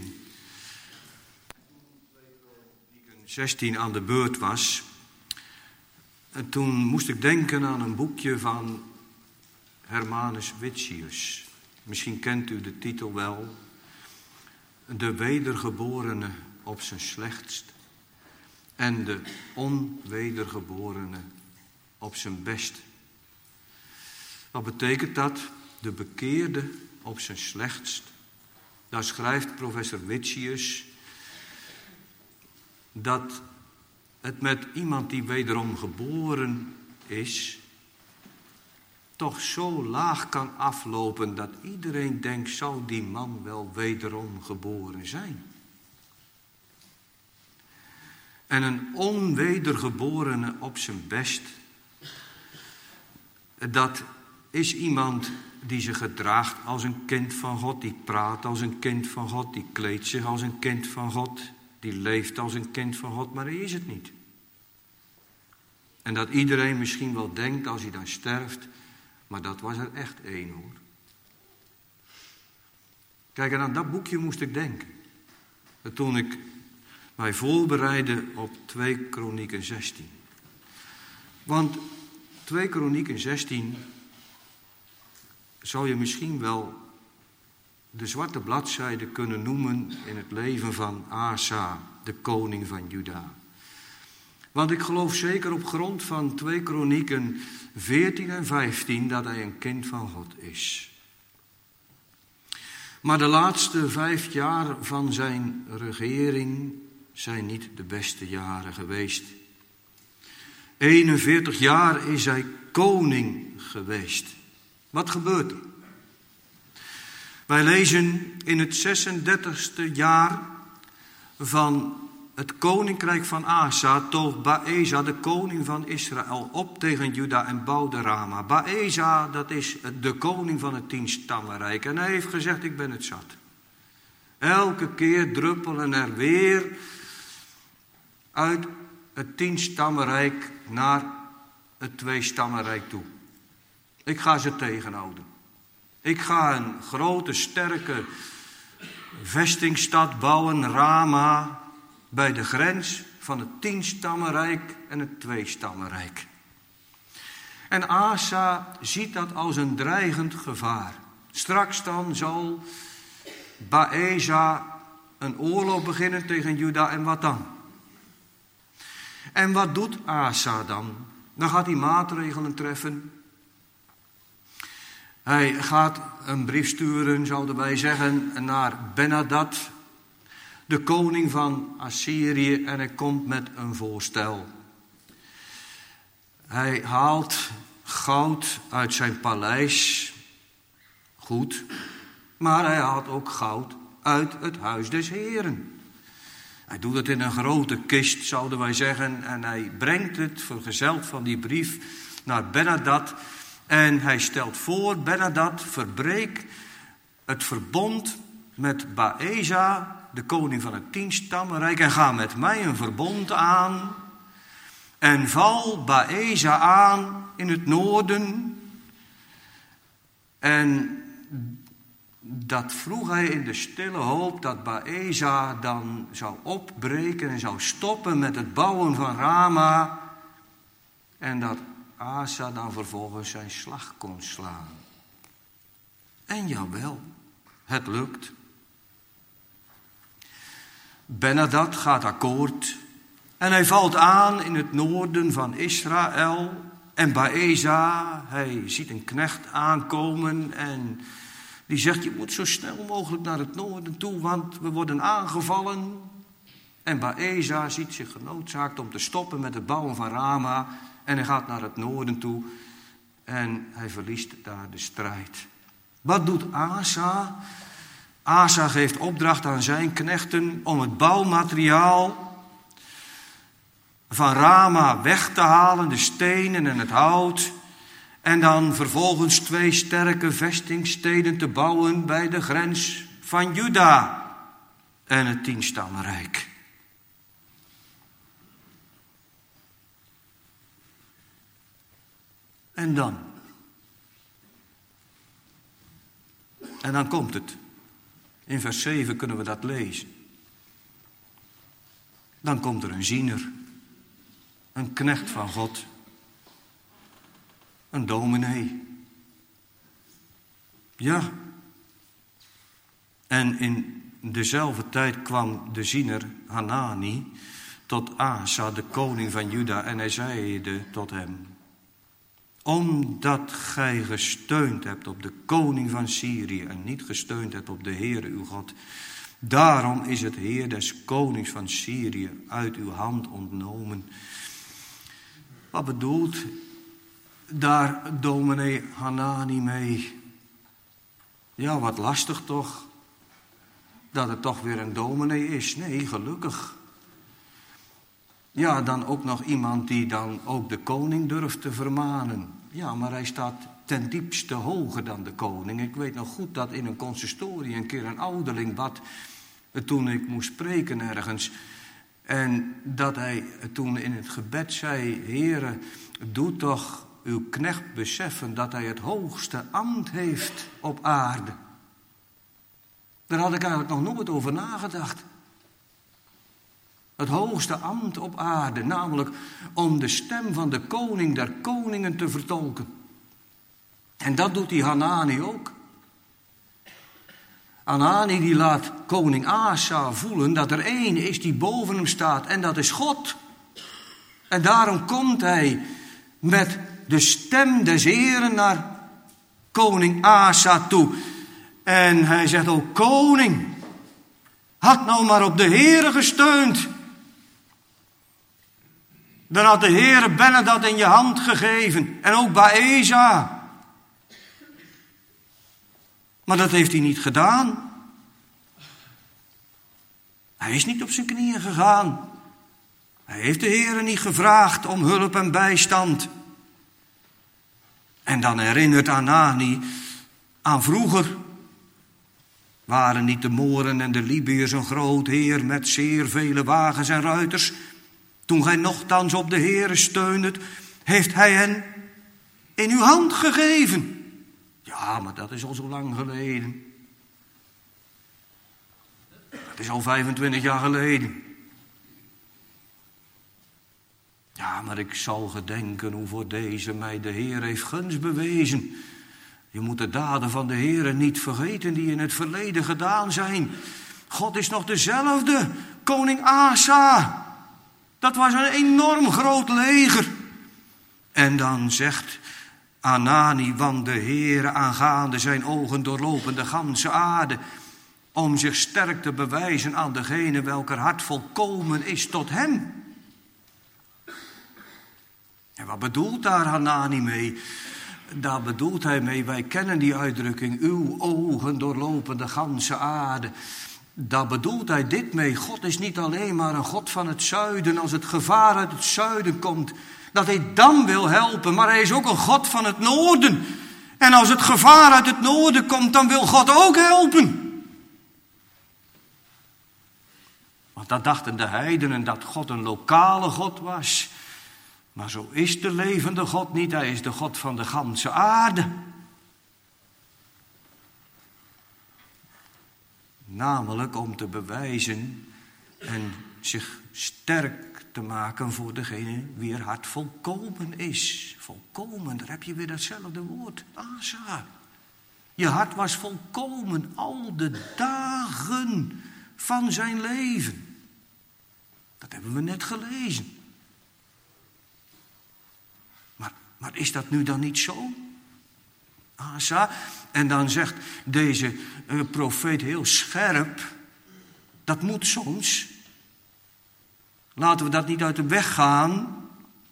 16 aan de beurt was, en toen moest ik denken aan een boekje van Hermanus Wittius. Misschien kent u de titel wel. De wedergeborene op zijn slechtst en de onwedergeborene op zijn best. Wat betekent dat? De bekeerde op zijn slechtst. Daar schrijft professor Wittius dat het met iemand die wederom geboren is toch zo laag kan aflopen dat iedereen denkt, zou die man wel wederom geboren zijn? En een onwedergeborene op zijn best, dat is iemand die zich gedraagt als een kind van God, die praat als een kind van God, die kleedt zich als een kind van God, die leeft als een kind van God, maar hij is het niet. En dat iedereen misschien wel denkt als hij dan sterft, maar dat was er echt één, hoor. Kijk, en aan dat boekje moest ik denken. Toen ik mij voorbereidde op 2 Kronieken 16. Want 2 Kronieken 16 zou je misschien wel de zwarte bladzijde kunnen noemen in het leven van Asa, de koning van Juda. Want ik geloof zeker op grond van 2 Kronieken 14 en 15 dat hij een kind van God is. Maar de laatste 5 jaar van zijn regering zijn niet de beste jaren geweest. 41 jaar is hij koning geweest. Wat gebeurt er? Wij lezen in het 36e jaar van het koninkrijk van Asa toog Baeza, de koning van Israël, op tegen Juda en bouwde Rama. Baeza, dat is de koning van het 10-stammenrijk. En hij heeft gezegd, ik ben het zat. Elke keer druppelen er weer uit het 10-stammenrijk naar het 2-stammenrijk toe. Ik ga ze tegenhouden. Ik ga een grote, sterke vestingstad bouwen, Rama, bij de grens van het 10-stammenrijk en het 2-stammenrijk. En Asa ziet dat als een dreigend gevaar. Straks dan zal Baeza een oorlog beginnen tegen Juda en wat dan? En wat doet Asa dan? Dan gaat hij maatregelen treffen. Hij gaat een brief sturen, zouden wij zeggen, naar Ben-Hadad, de koning van Assyrië, en hij komt met een voorstel. Hij haalt goud uit zijn paleis, goed, maar hij haalt ook goud uit het huis des Heren. Hij doet het in een grote kist, zouden wij zeggen, en hij brengt het, vergezeld van die brief, naar Ben-Hadad. En hij stelt voor, Ben-Hadad, verbreek het verbond met Baeza, de koning van het 10-stammenrijk, en ga met mij een verbond aan. En val Baeza aan in het noorden. En dat vroeg hij in de stille hoop dat Baeza dan zou opbreken en zou stoppen met het bouwen van Rama. En dat Asa dan vervolgens zijn slag kon slaan. En jawel, het lukt. Ben-Hadad gaat akkoord en hij valt aan in het noorden van Israël. En Baeza, hij ziet een knecht aankomen en die zegt, je moet zo snel mogelijk naar het noorden toe, want we worden aangevallen. En Baeza ziet zich genoodzaakt om te stoppen met het bouwen van Rama. En hij gaat naar het noorden toe en hij verliest daar de strijd. Wat doet Asa? Asa geeft opdracht aan zijn knechten om het bouwmateriaal van Rama weg te halen, de stenen en het hout. En dan vervolgens 2 sterke vestingsteden te bouwen bij de grens van Juda en het 10-stammenrijk. En dan komt het. In vers 7 kunnen we dat lezen. Dan komt er een ziener. Een knecht van God. Een dominee. Ja. En in dezelfde tijd kwam de ziener Hanani tot Asa, de koning van Juda, en hij zeide tot hem: omdat gij gesteund hebt op de koning van Syrië en niet gesteund hebt op de Heere uw God, daarom is het heer des konings van Syrië uit uw hand ontnomen. Wat bedoelt daar dominee Hanani mee? Ja, wat lastig toch, dat het toch weer een dominee is. Nee, gelukkig. Ja, dan ook nog iemand die dan ook de koning durft te vermanen. Ja, maar hij staat ten diepste hoger dan de koning. Ik weet nog goed dat in een consistorie een keer een ouderling bad toen ik moest spreken ergens. En dat hij toen in het gebed zei: Heere, doe toch uw knecht beseffen dat hij het hoogste ambt heeft op aarde. Daar had ik eigenlijk nog nooit over nagedacht. Het hoogste ambt op aarde, namelijk om de stem van de koning der koningen te vertolken. En dat doet die Hanani ook. Hanani die laat koning Asa voelen dat er één is die boven hem staat en dat is God. En daarom komt hij met de stem des Heeren naar koning Asa toe. En hij zegt: o koning, had nou maar op de Heere gesteund. Dan had de Heere Benne dat in je hand gegeven. En ook Baeza. Maar dat heeft hij niet gedaan. Hij is niet op zijn knieën gegaan. Hij heeft de Heere niet gevraagd om hulp en bijstand. En dan herinnert Hanani aan vroeger. Waren niet de Mooren en de Libiërs een groot heer met zeer vele wagens en ruiters? Toen gij nochtans op de Heere steundet, heeft hij hen in uw hand gegeven. Ja, maar dat is al zo lang geleden. Dat is al 25 jaar geleden. Ja, maar ik zal gedenken hoe voor deze mij de Heer heeft gunst bewezen. Je moet de daden van de Heere niet vergeten die in het verleden gedaan zijn. God is nog dezelfde. Koning Asa. Dat was een enorm groot leger. En dan zegt Hanani: want de Heere aangaande zijn ogen doorlopen de ganse aarde, om zich sterk te bewijzen aan degene welker hart volkomen is tot hem. En wat bedoelt daar Hanani mee? Daar bedoelt hij mee, wij kennen die uitdrukking, uw ogen doorlopen de ganse aarde. Daar bedoelt hij dit mee. God is niet alleen maar een God van het zuiden. Als het gevaar uit het zuiden komt, dat hij dan wil helpen. Maar hij is ook een God van het noorden. En als het gevaar uit het noorden komt, dan wil God ook helpen. Want dat dachten de heidenen, dat God een lokale God was. Maar zo is de levende God niet. Hij is de God van de ganse aarde. Namelijk om te bewijzen en zich sterk te maken voor degene wie er hart volkomen is. Volkomen, daar heb je weer datzelfde woord. Asa. Je hart was volkomen al de dagen van zijn leven. Dat hebben we net gelezen. Maar is dat nu dan niet zo? Asa. En dan zegt deze profeet heel scherp: dat moet soms. Laten we dat niet uit de weg gaan.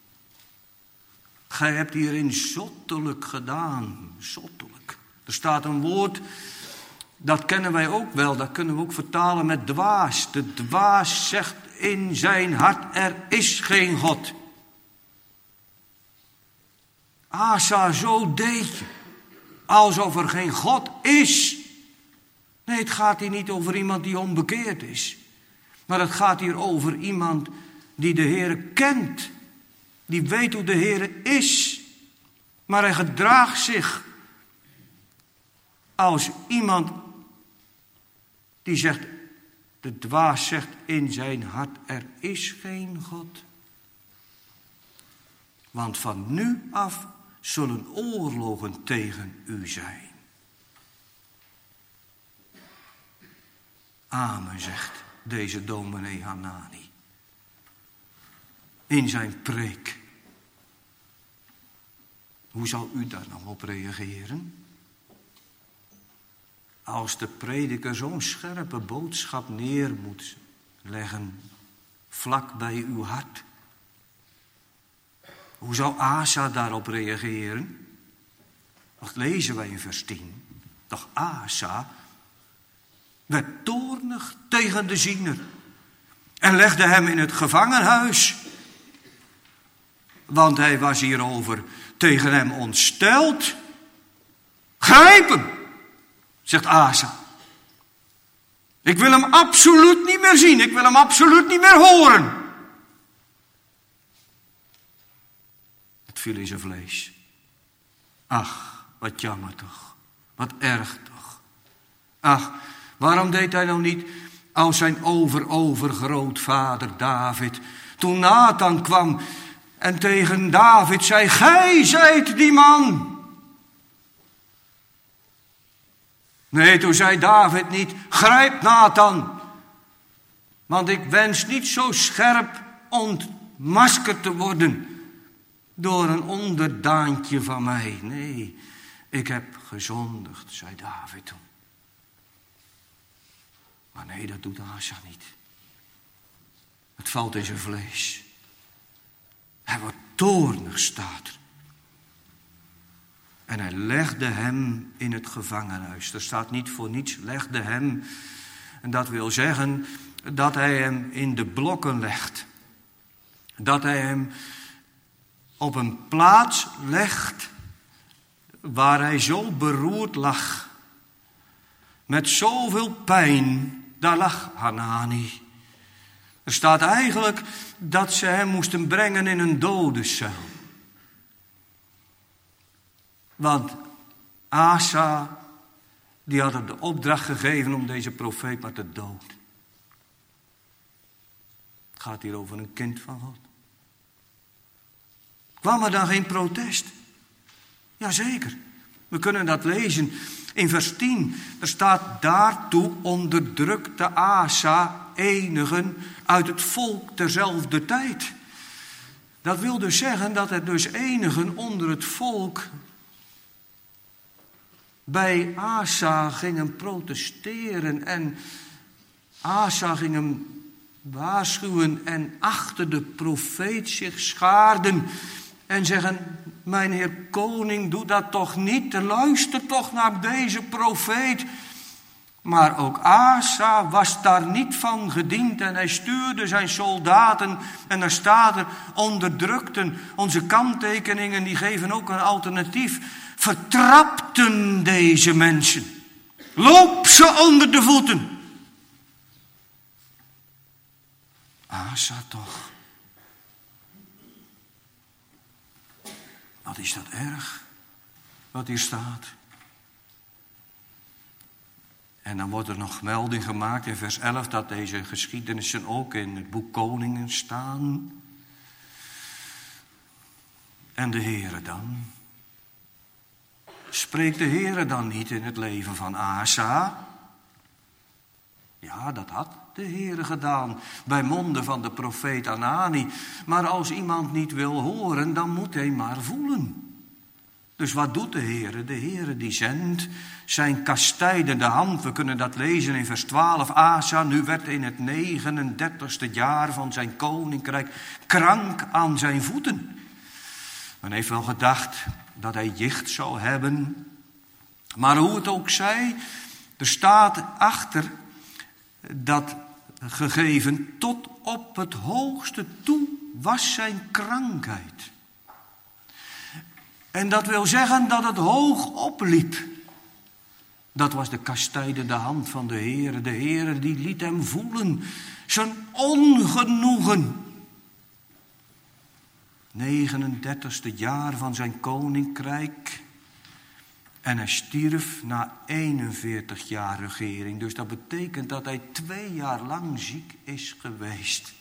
Gij hebt hierin zottelijk gedaan. Zottelijk. Er staat een woord Dat kennen wij ook wel, dat kunnen we ook vertalen met dwaas. De dwaas zegt in zijn hart, er is geen God. Asa, zo deed je, alsof er geen God is. Nee, het gaat hier niet over iemand die onbekeerd is. Maar het gaat hier over iemand die de Heere kent. Die weet hoe de Heere is. Maar hij gedraagt zich als iemand die zegt, de dwaas zegt in zijn hart, er is geen God. Want van nu af zullen oorlogen tegen u zijn. Amen, zegt deze dominee Hanani in zijn preek. Hoe zal u daar nou op reageren? Als de prediker zo'n scherpe boodschap neer moet leggen, vlak bij uw hart. Hoe zou Asa daarop reageren? Dat lezen wij in vers 10. Doch Asa werd toornig tegen de ziener en legde hem in het gevangenhuis. Want hij was hierover tegen hem ontsteld. Grijp hem, zegt Asa. Ik wil hem absoluut niet meer zien. Ik wil hem absoluut niet meer horen. Het viel in zijn vlees. Ach, wat jammer toch. Wat erg toch. Ach, waarom deed hij nou niet als zijn overgrootvader David, toen Nathan kwam en tegen David zei, gij zijt die man. Nee, toen zei David niet, grijp Nathan, want ik wens niet zo scherp ontmaskerd te worden door een onderdaantje van mij. Nee, ik heb gezondigd, zei David toen. Maar nee, dat doet Asa niet. Het valt in zijn vlees. Hij wordt toornig, staat er. En hij legde hem in het gevangenhuis. Er staat niet voor niets, legde hem. En dat wil zeggen dat hij hem in de blokken legt. Dat hij hem op een plaats legt waar hij zo beroerd lag. Met zoveel pijn, daar lag Hanani. Er staat eigenlijk dat ze hem moesten brengen in een dodencel. Want Asa, die had hem de opdracht gegeven om deze profeet maar te doden. Het gaat hier over een kind van God. Kwam er dan geen protest? Jazeker, we kunnen dat lezen in vers 10. Er staat, daartoe onderdrukte Asa enigen uit het volk terzelfde tijd. Dat wil dus zeggen dat er dus enigen onder het volk bij Asa gingen protesteren en Asa ging hem waarschuwen en achter de profeet zich schaarden en zeggen, mijn heer koning, doe dat toch niet, luister toch naar deze profeet. Maar ook Asa was daar niet van gediend en hij stuurde zijn soldaten en daar staat er, onderdrukten. Onze kanttekeningen die geven ook een alternatief. Vertrapten deze mensen. Loop ze onder de voeten. Asa toch. Wat is dat erg, wat hier staat. En dan wordt er nog melding gemaakt in vers 11 dat deze geschiedenissen ook in het boek Koningen staan. En de Heere dan? Spreekt de Heere dan niet in het leven van Asa? Ja, dat had de Heere gedaan bij monden van de profeet Hanani. Maar als iemand niet wil horen, dan moet hij maar voelen. Dus wat doet de Heere? De Heere die zendt zijn kastijdende hand. We kunnen dat lezen in vers 12. Asa nu werd in het 39ste jaar van zijn koninkrijk krank aan zijn voeten. Men heeft wel gedacht dat hij jicht zou hebben. Maar hoe het ook zij, Er staat achter dat gegeven, tot op het hoogste toe was zijn krankheid. En dat wil zeggen dat het hoog opliep. Dat was de kastijdende hand van de Heere. De Heere die liet hem voelen zijn ongenoegen. 39e jaar van zijn koninkrijk. En hij stierf na 41 jaar regering. Dus dat betekent dat hij 2 jaar lang ziek is geweest.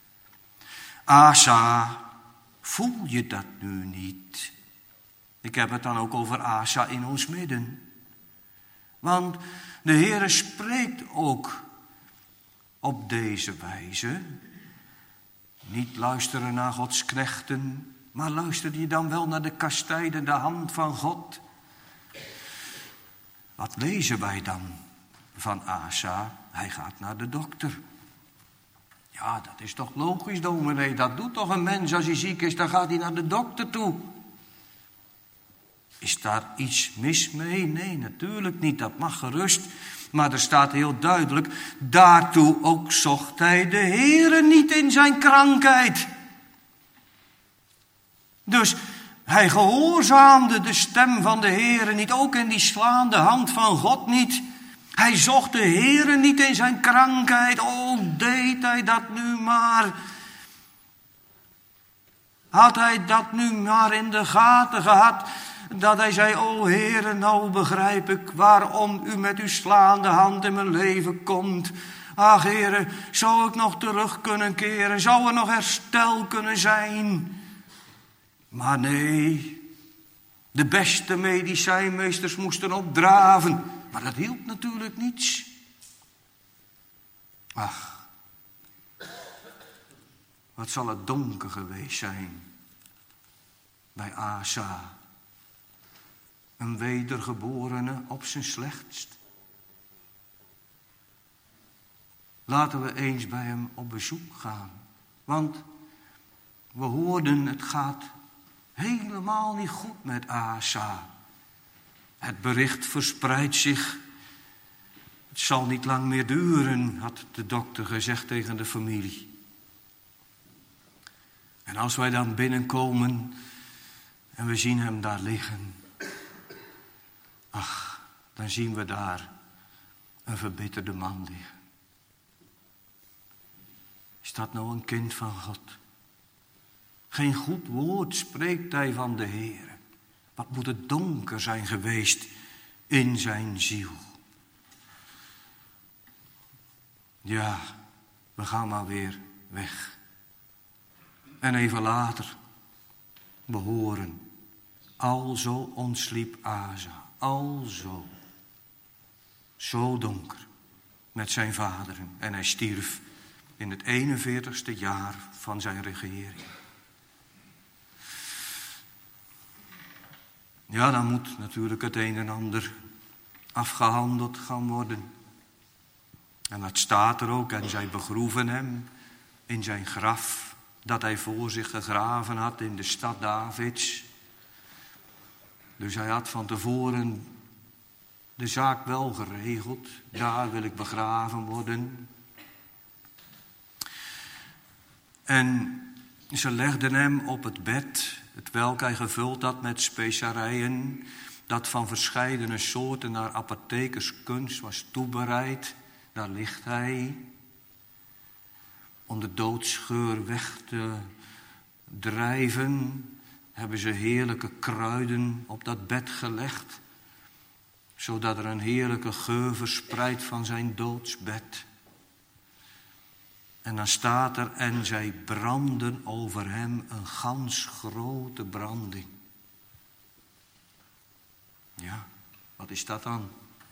Asa, voel je dat nu niet? Ik heb het dan ook over Asa in ons midden. Want de Heere spreekt ook op deze wijze. Niet luisteren naar Gods knechten, maar luister je dan wel naar de kastijdende hand van God? Wat lezen wij dan van Asa? Hij gaat naar de dokter. Ja, dat is toch logisch, dominee. Dat doet toch een mens als hij ziek is, dan gaat hij naar de dokter toe. Is daar iets mis mee? Nee, natuurlijk niet. Dat mag gerust. Maar er staat heel duidelijk, daartoe ook zocht hij de Heere niet in zijn krankheid. Dus hij gehoorzaamde de stem van de Heere niet, ook in die slaande hand van God niet. Hij zocht de Heere niet in zijn krankheid. Oh, deed hij dat nu maar. Had hij dat nu maar in de gaten gehad, dat hij zei, o Heere, nou begrijp ik waarom u met uw slaande hand in mijn leven komt. Ach Heere, zou ik nog terug kunnen keren? Zou er nog herstel kunnen zijn? Maar nee, de beste medicijnmeesters moesten opdraven. Maar dat hielp natuurlijk niets. Ach, wat zal het donker geweest zijn bij Asa. Een wedergeborene op zijn slechtst. Laten we eens bij hem op bezoek gaan. Want we hoorden, het gaat helemaal niet goed met Asa. Het bericht verspreidt zich. Het zal niet lang meer duren, had de dokter gezegd tegen de familie. En als wij dan binnenkomen en we zien hem daar liggen. Ach, dan zien we daar een verbitterde man liggen. Is dat nou een kind van God? Geen goed woord spreekt hij van de Heere. Wat moet het donker zijn geweest in zijn ziel. Ja, we gaan maar weer weg. En even later, we horen, alzo ontsliep Asa. Alzo, zo donker met zijn vaderen. En hij stierf in het 41ste jaar van zijn regering. Ja, dan moet natuurlijk het een en ander afgehandeld gaan worden. En dat staat er ook. En zij begroeven hem in zijn graf, dat hij voor zich gegraven had in de stad Davids. Dus hij had van tevoren de zaak wel geregeld. Daar wil ik begraven worden. En ze legden hem op het bed, hetwelk hij gevuld had met specerijen, dat van verscheidene soorten naar apothekerskunst was toebereid. Daar ligt hij, om de doodsgeur weg te drijven, hebben ze heerlijke kruiden op dat bed gelegd, zodat er een heerlijke geur verspreidt van zijn doodsbed. En dan staat er, en zij brandden over hem een gans grote branding. Ja, wat is dat dan?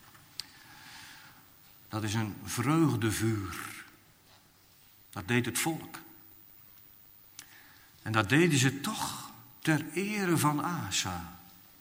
Dat is een vreugdevuur. Dat deed het volk. En dat deden ze toch ter ere van Asa.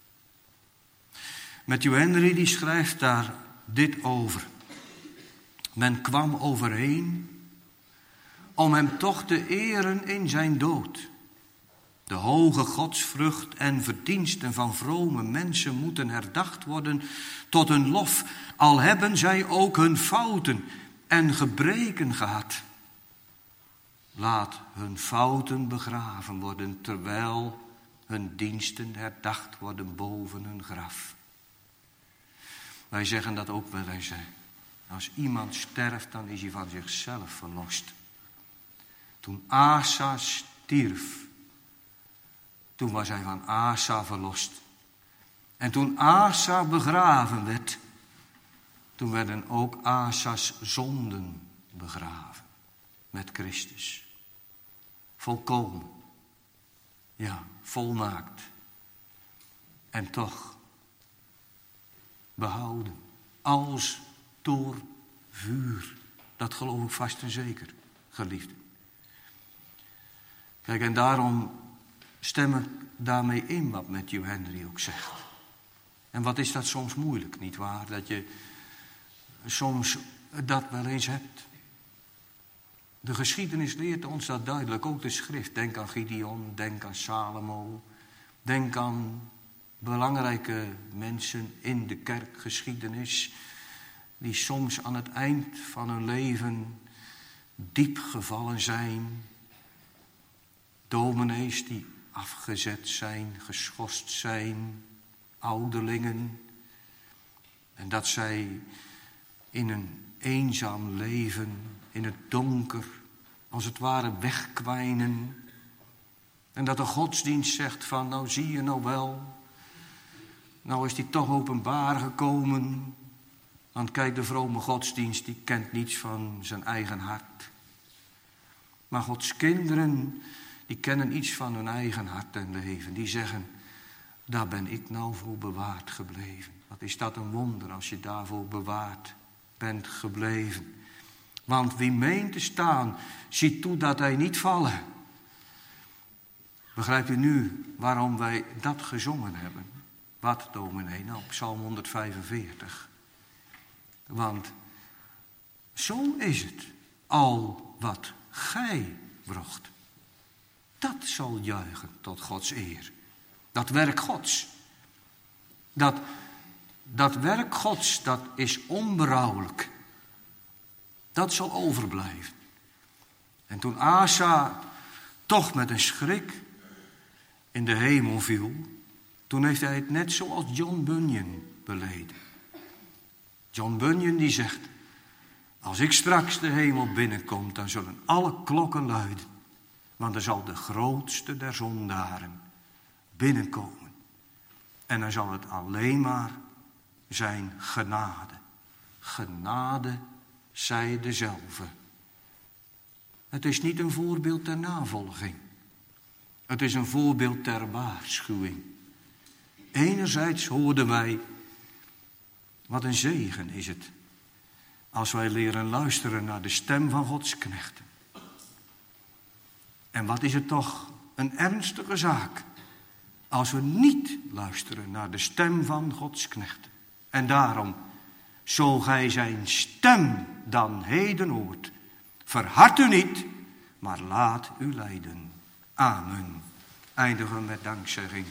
Matthew Henry die schrijft daar dit over. Men kwam overheen om hem toch te eren in zijn dood. De hoge godsvrucht en verdiensten van vrome mensen moeten herdacht worden tot hun lof al hebben zij ook hun fouten en gebreken gehad. Laat hun fouten begraven worden, terwijl hun diensten herdacht worden boven hun graf. Wij zeggen dat ook wel eens. Als iemand sterft, dan is hij van zichzelf verlost. Toen Asa stierf, toen was hij van Asa verlost. En toen Asa begraven werd, toen werden ook Asa's zonden begraven met Christus. Volkomen. Ja, volmaakt. En toch behouden. Als door vuur. Dat geloof ik vast en zeker, geliefde. Kijk, en daarom stem ik daarmee in wat Matthew Henry ook zegt. En wat is dat soms moeilijk, nietwaar? Dat je soms dat wel eens hebt. De geschiedenis leert ons dat duidelijk, ook de schrift. Denk aan Gideon, denk aan Salomo. Denk aan belangrijke mensen in de kerkgeschiedenis, die soms aan het eind van hun leven diep gevallen zijn. Dominees die afgezet zijn, geschorst zijn, ouderlingen. En dat zij in een eenzaam leven, in het donker, als het ware wegkwijnen. En dat de godsdienst zegt van, nou zie je nou wel, nou is die toch openbaar gekomen. Want kijk, de vrome godsdienst, die kent niets van zijn eigen hart. Maar Gods kinderen, die kennen iets van hun eigen hart en leven. Die zeggen, daar ben ik nou voor bewaard gebleven. Wat is dat een wonder als je daarvoor bewaard bent gebleven. Want wie meent te staan, ziet toe dat hij niet vallen. Begrijpt u nu waarom wij dat gezongen hebben? Wat, dominee? Nou, Psalm 145. Want zo is het. Al wat gij wrocht, dat zal juichen tot Gods eer. Dat werk Gods. Dat werk Gods, dat is onberouwelijk. Dat zal overblijven. En toen Asa toch met een schrik in de hemel viel, toen heeft hij het net zoals John Bunyan beleden. John Bunyan die zegt, als ik straks de hemel binnenkom, dan zullen alle klokken luiden. Want er zal de grootste der zondaren binnenkomen. En dan zal het alleen maar zijn genade. Genade zij dezelfde. Het is niet een voorbeeld ter navolging. Het is een voorbeeld ter waarschuwing. Enerzijds hoorden wij, wat een zegen is het, als wij leren luisteren naar de stem van Gods knechten. En wat is het toch een ernstige zaak, als we niet luisteren naar de stem van Gods knechten. En daarom, zo gij zijn stem dan heden hoort, verhard u niet, maar laat u leiden. Amen. Eindigen we met dankzegging.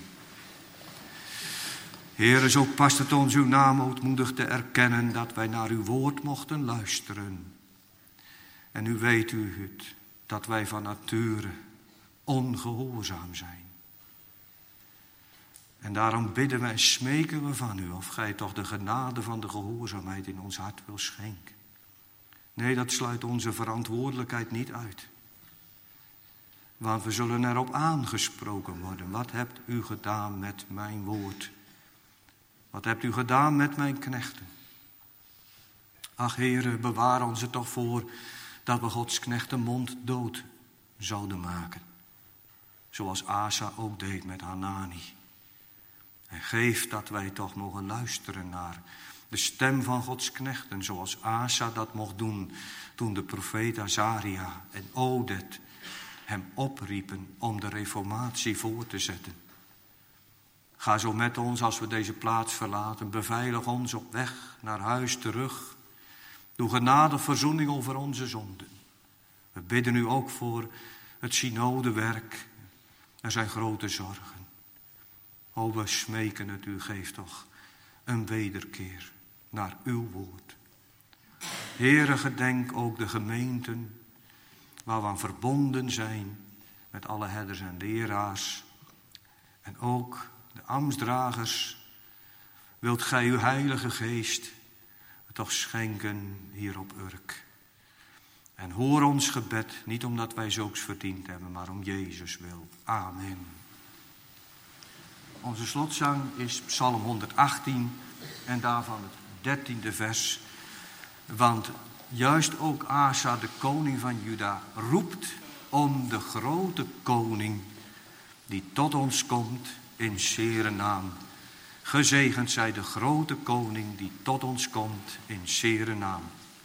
Heere, zo past het ons uw naam ootmoedig te erkennen dat wij naar uw woord mochten luisteren. En nu weet u het, dat wij van nature ongehoorzaam zijn. En daarom bidden wij en smeken we van u, of gij toch de genade van de gehoorzaamheid in ons hart wil schenken. Nee, dat sluit onze verantwoordelijkheid niet uit. Want we zullen erop aangesproken worden. Wat hebt u gedaan met mijn woord? Wat hebt u gedaan met mijn knechten? Ach, Heere, bewaar ons er toch voor dat we Gods knechten mond dood zouden maken. Zoals Asa ook deed met Hanani. En geef dat wij toch mogen luisteren naar de stem van Gods knechten. Zoals Asa dat mocht doen toen de profeet Azaria en Odet hem opriepen om de reformatie voor te zetten. Ga zo met ons als we deze plaats verlaten. Beveilig ons op weg naar huis terug. Doe genadig verzoening over onze zonden. We bidden u ook voor het synodewerk. Er zijn grote zorgen. O, we smeken het, u geeft toch een wederkeer. naar uw woord. Heere, gedenk ook de gemeenten waar we aan verbonden zijn met alle herders en leraars. En ook de ambtsdragers. Wilt gij uw heilige geest toch schenken hier op Urk. En hoor ons gebed, niet omdat wij zulks verdiend hebben, maar om Jezus wil. Amen. Onze slotzang is Psalm 118 en daarvan het 13e vers. Want juist ook Asa, de koning van Juda, roept om de grote koning die tot ons komt in zere naam. Gezegend zij de grote koning die tot ons komt in zere naam.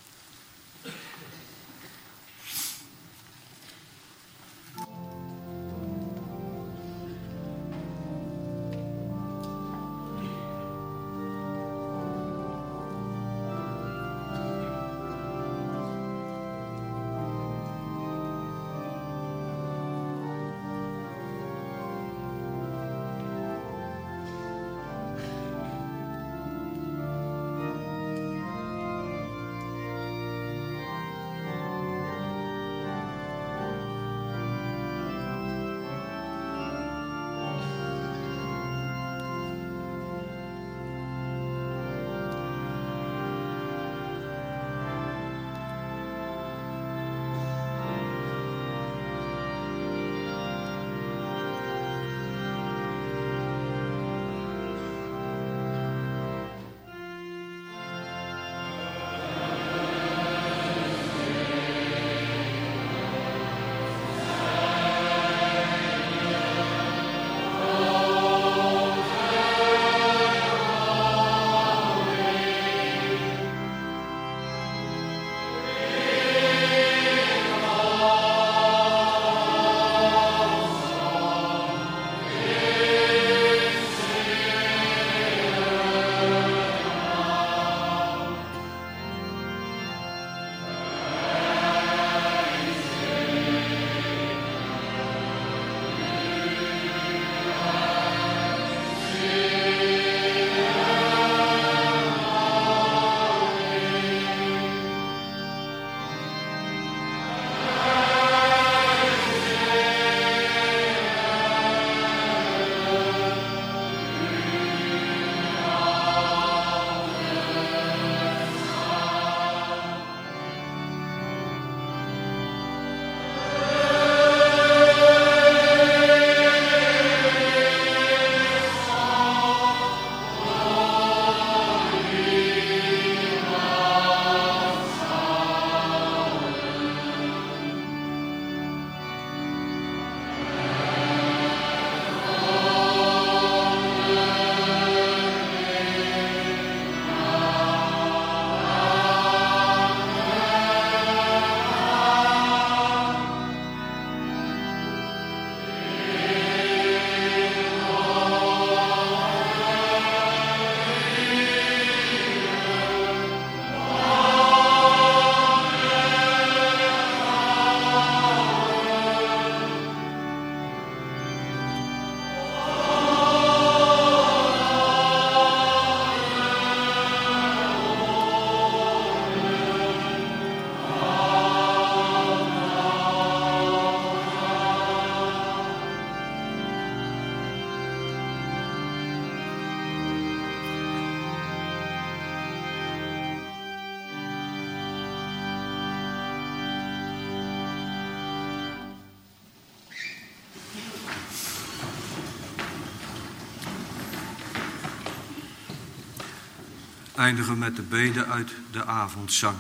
Eindigen met de bede uit de avondzang.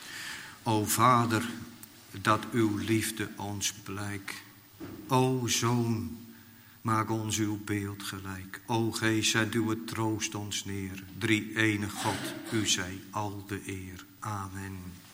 O Vader, dat uw liefde ons blijk. O Zoon, maak ons uw beeld gelijk. O Geest, zend uw troost ons neer. Drie-enige God, u zij al de eer. Amen.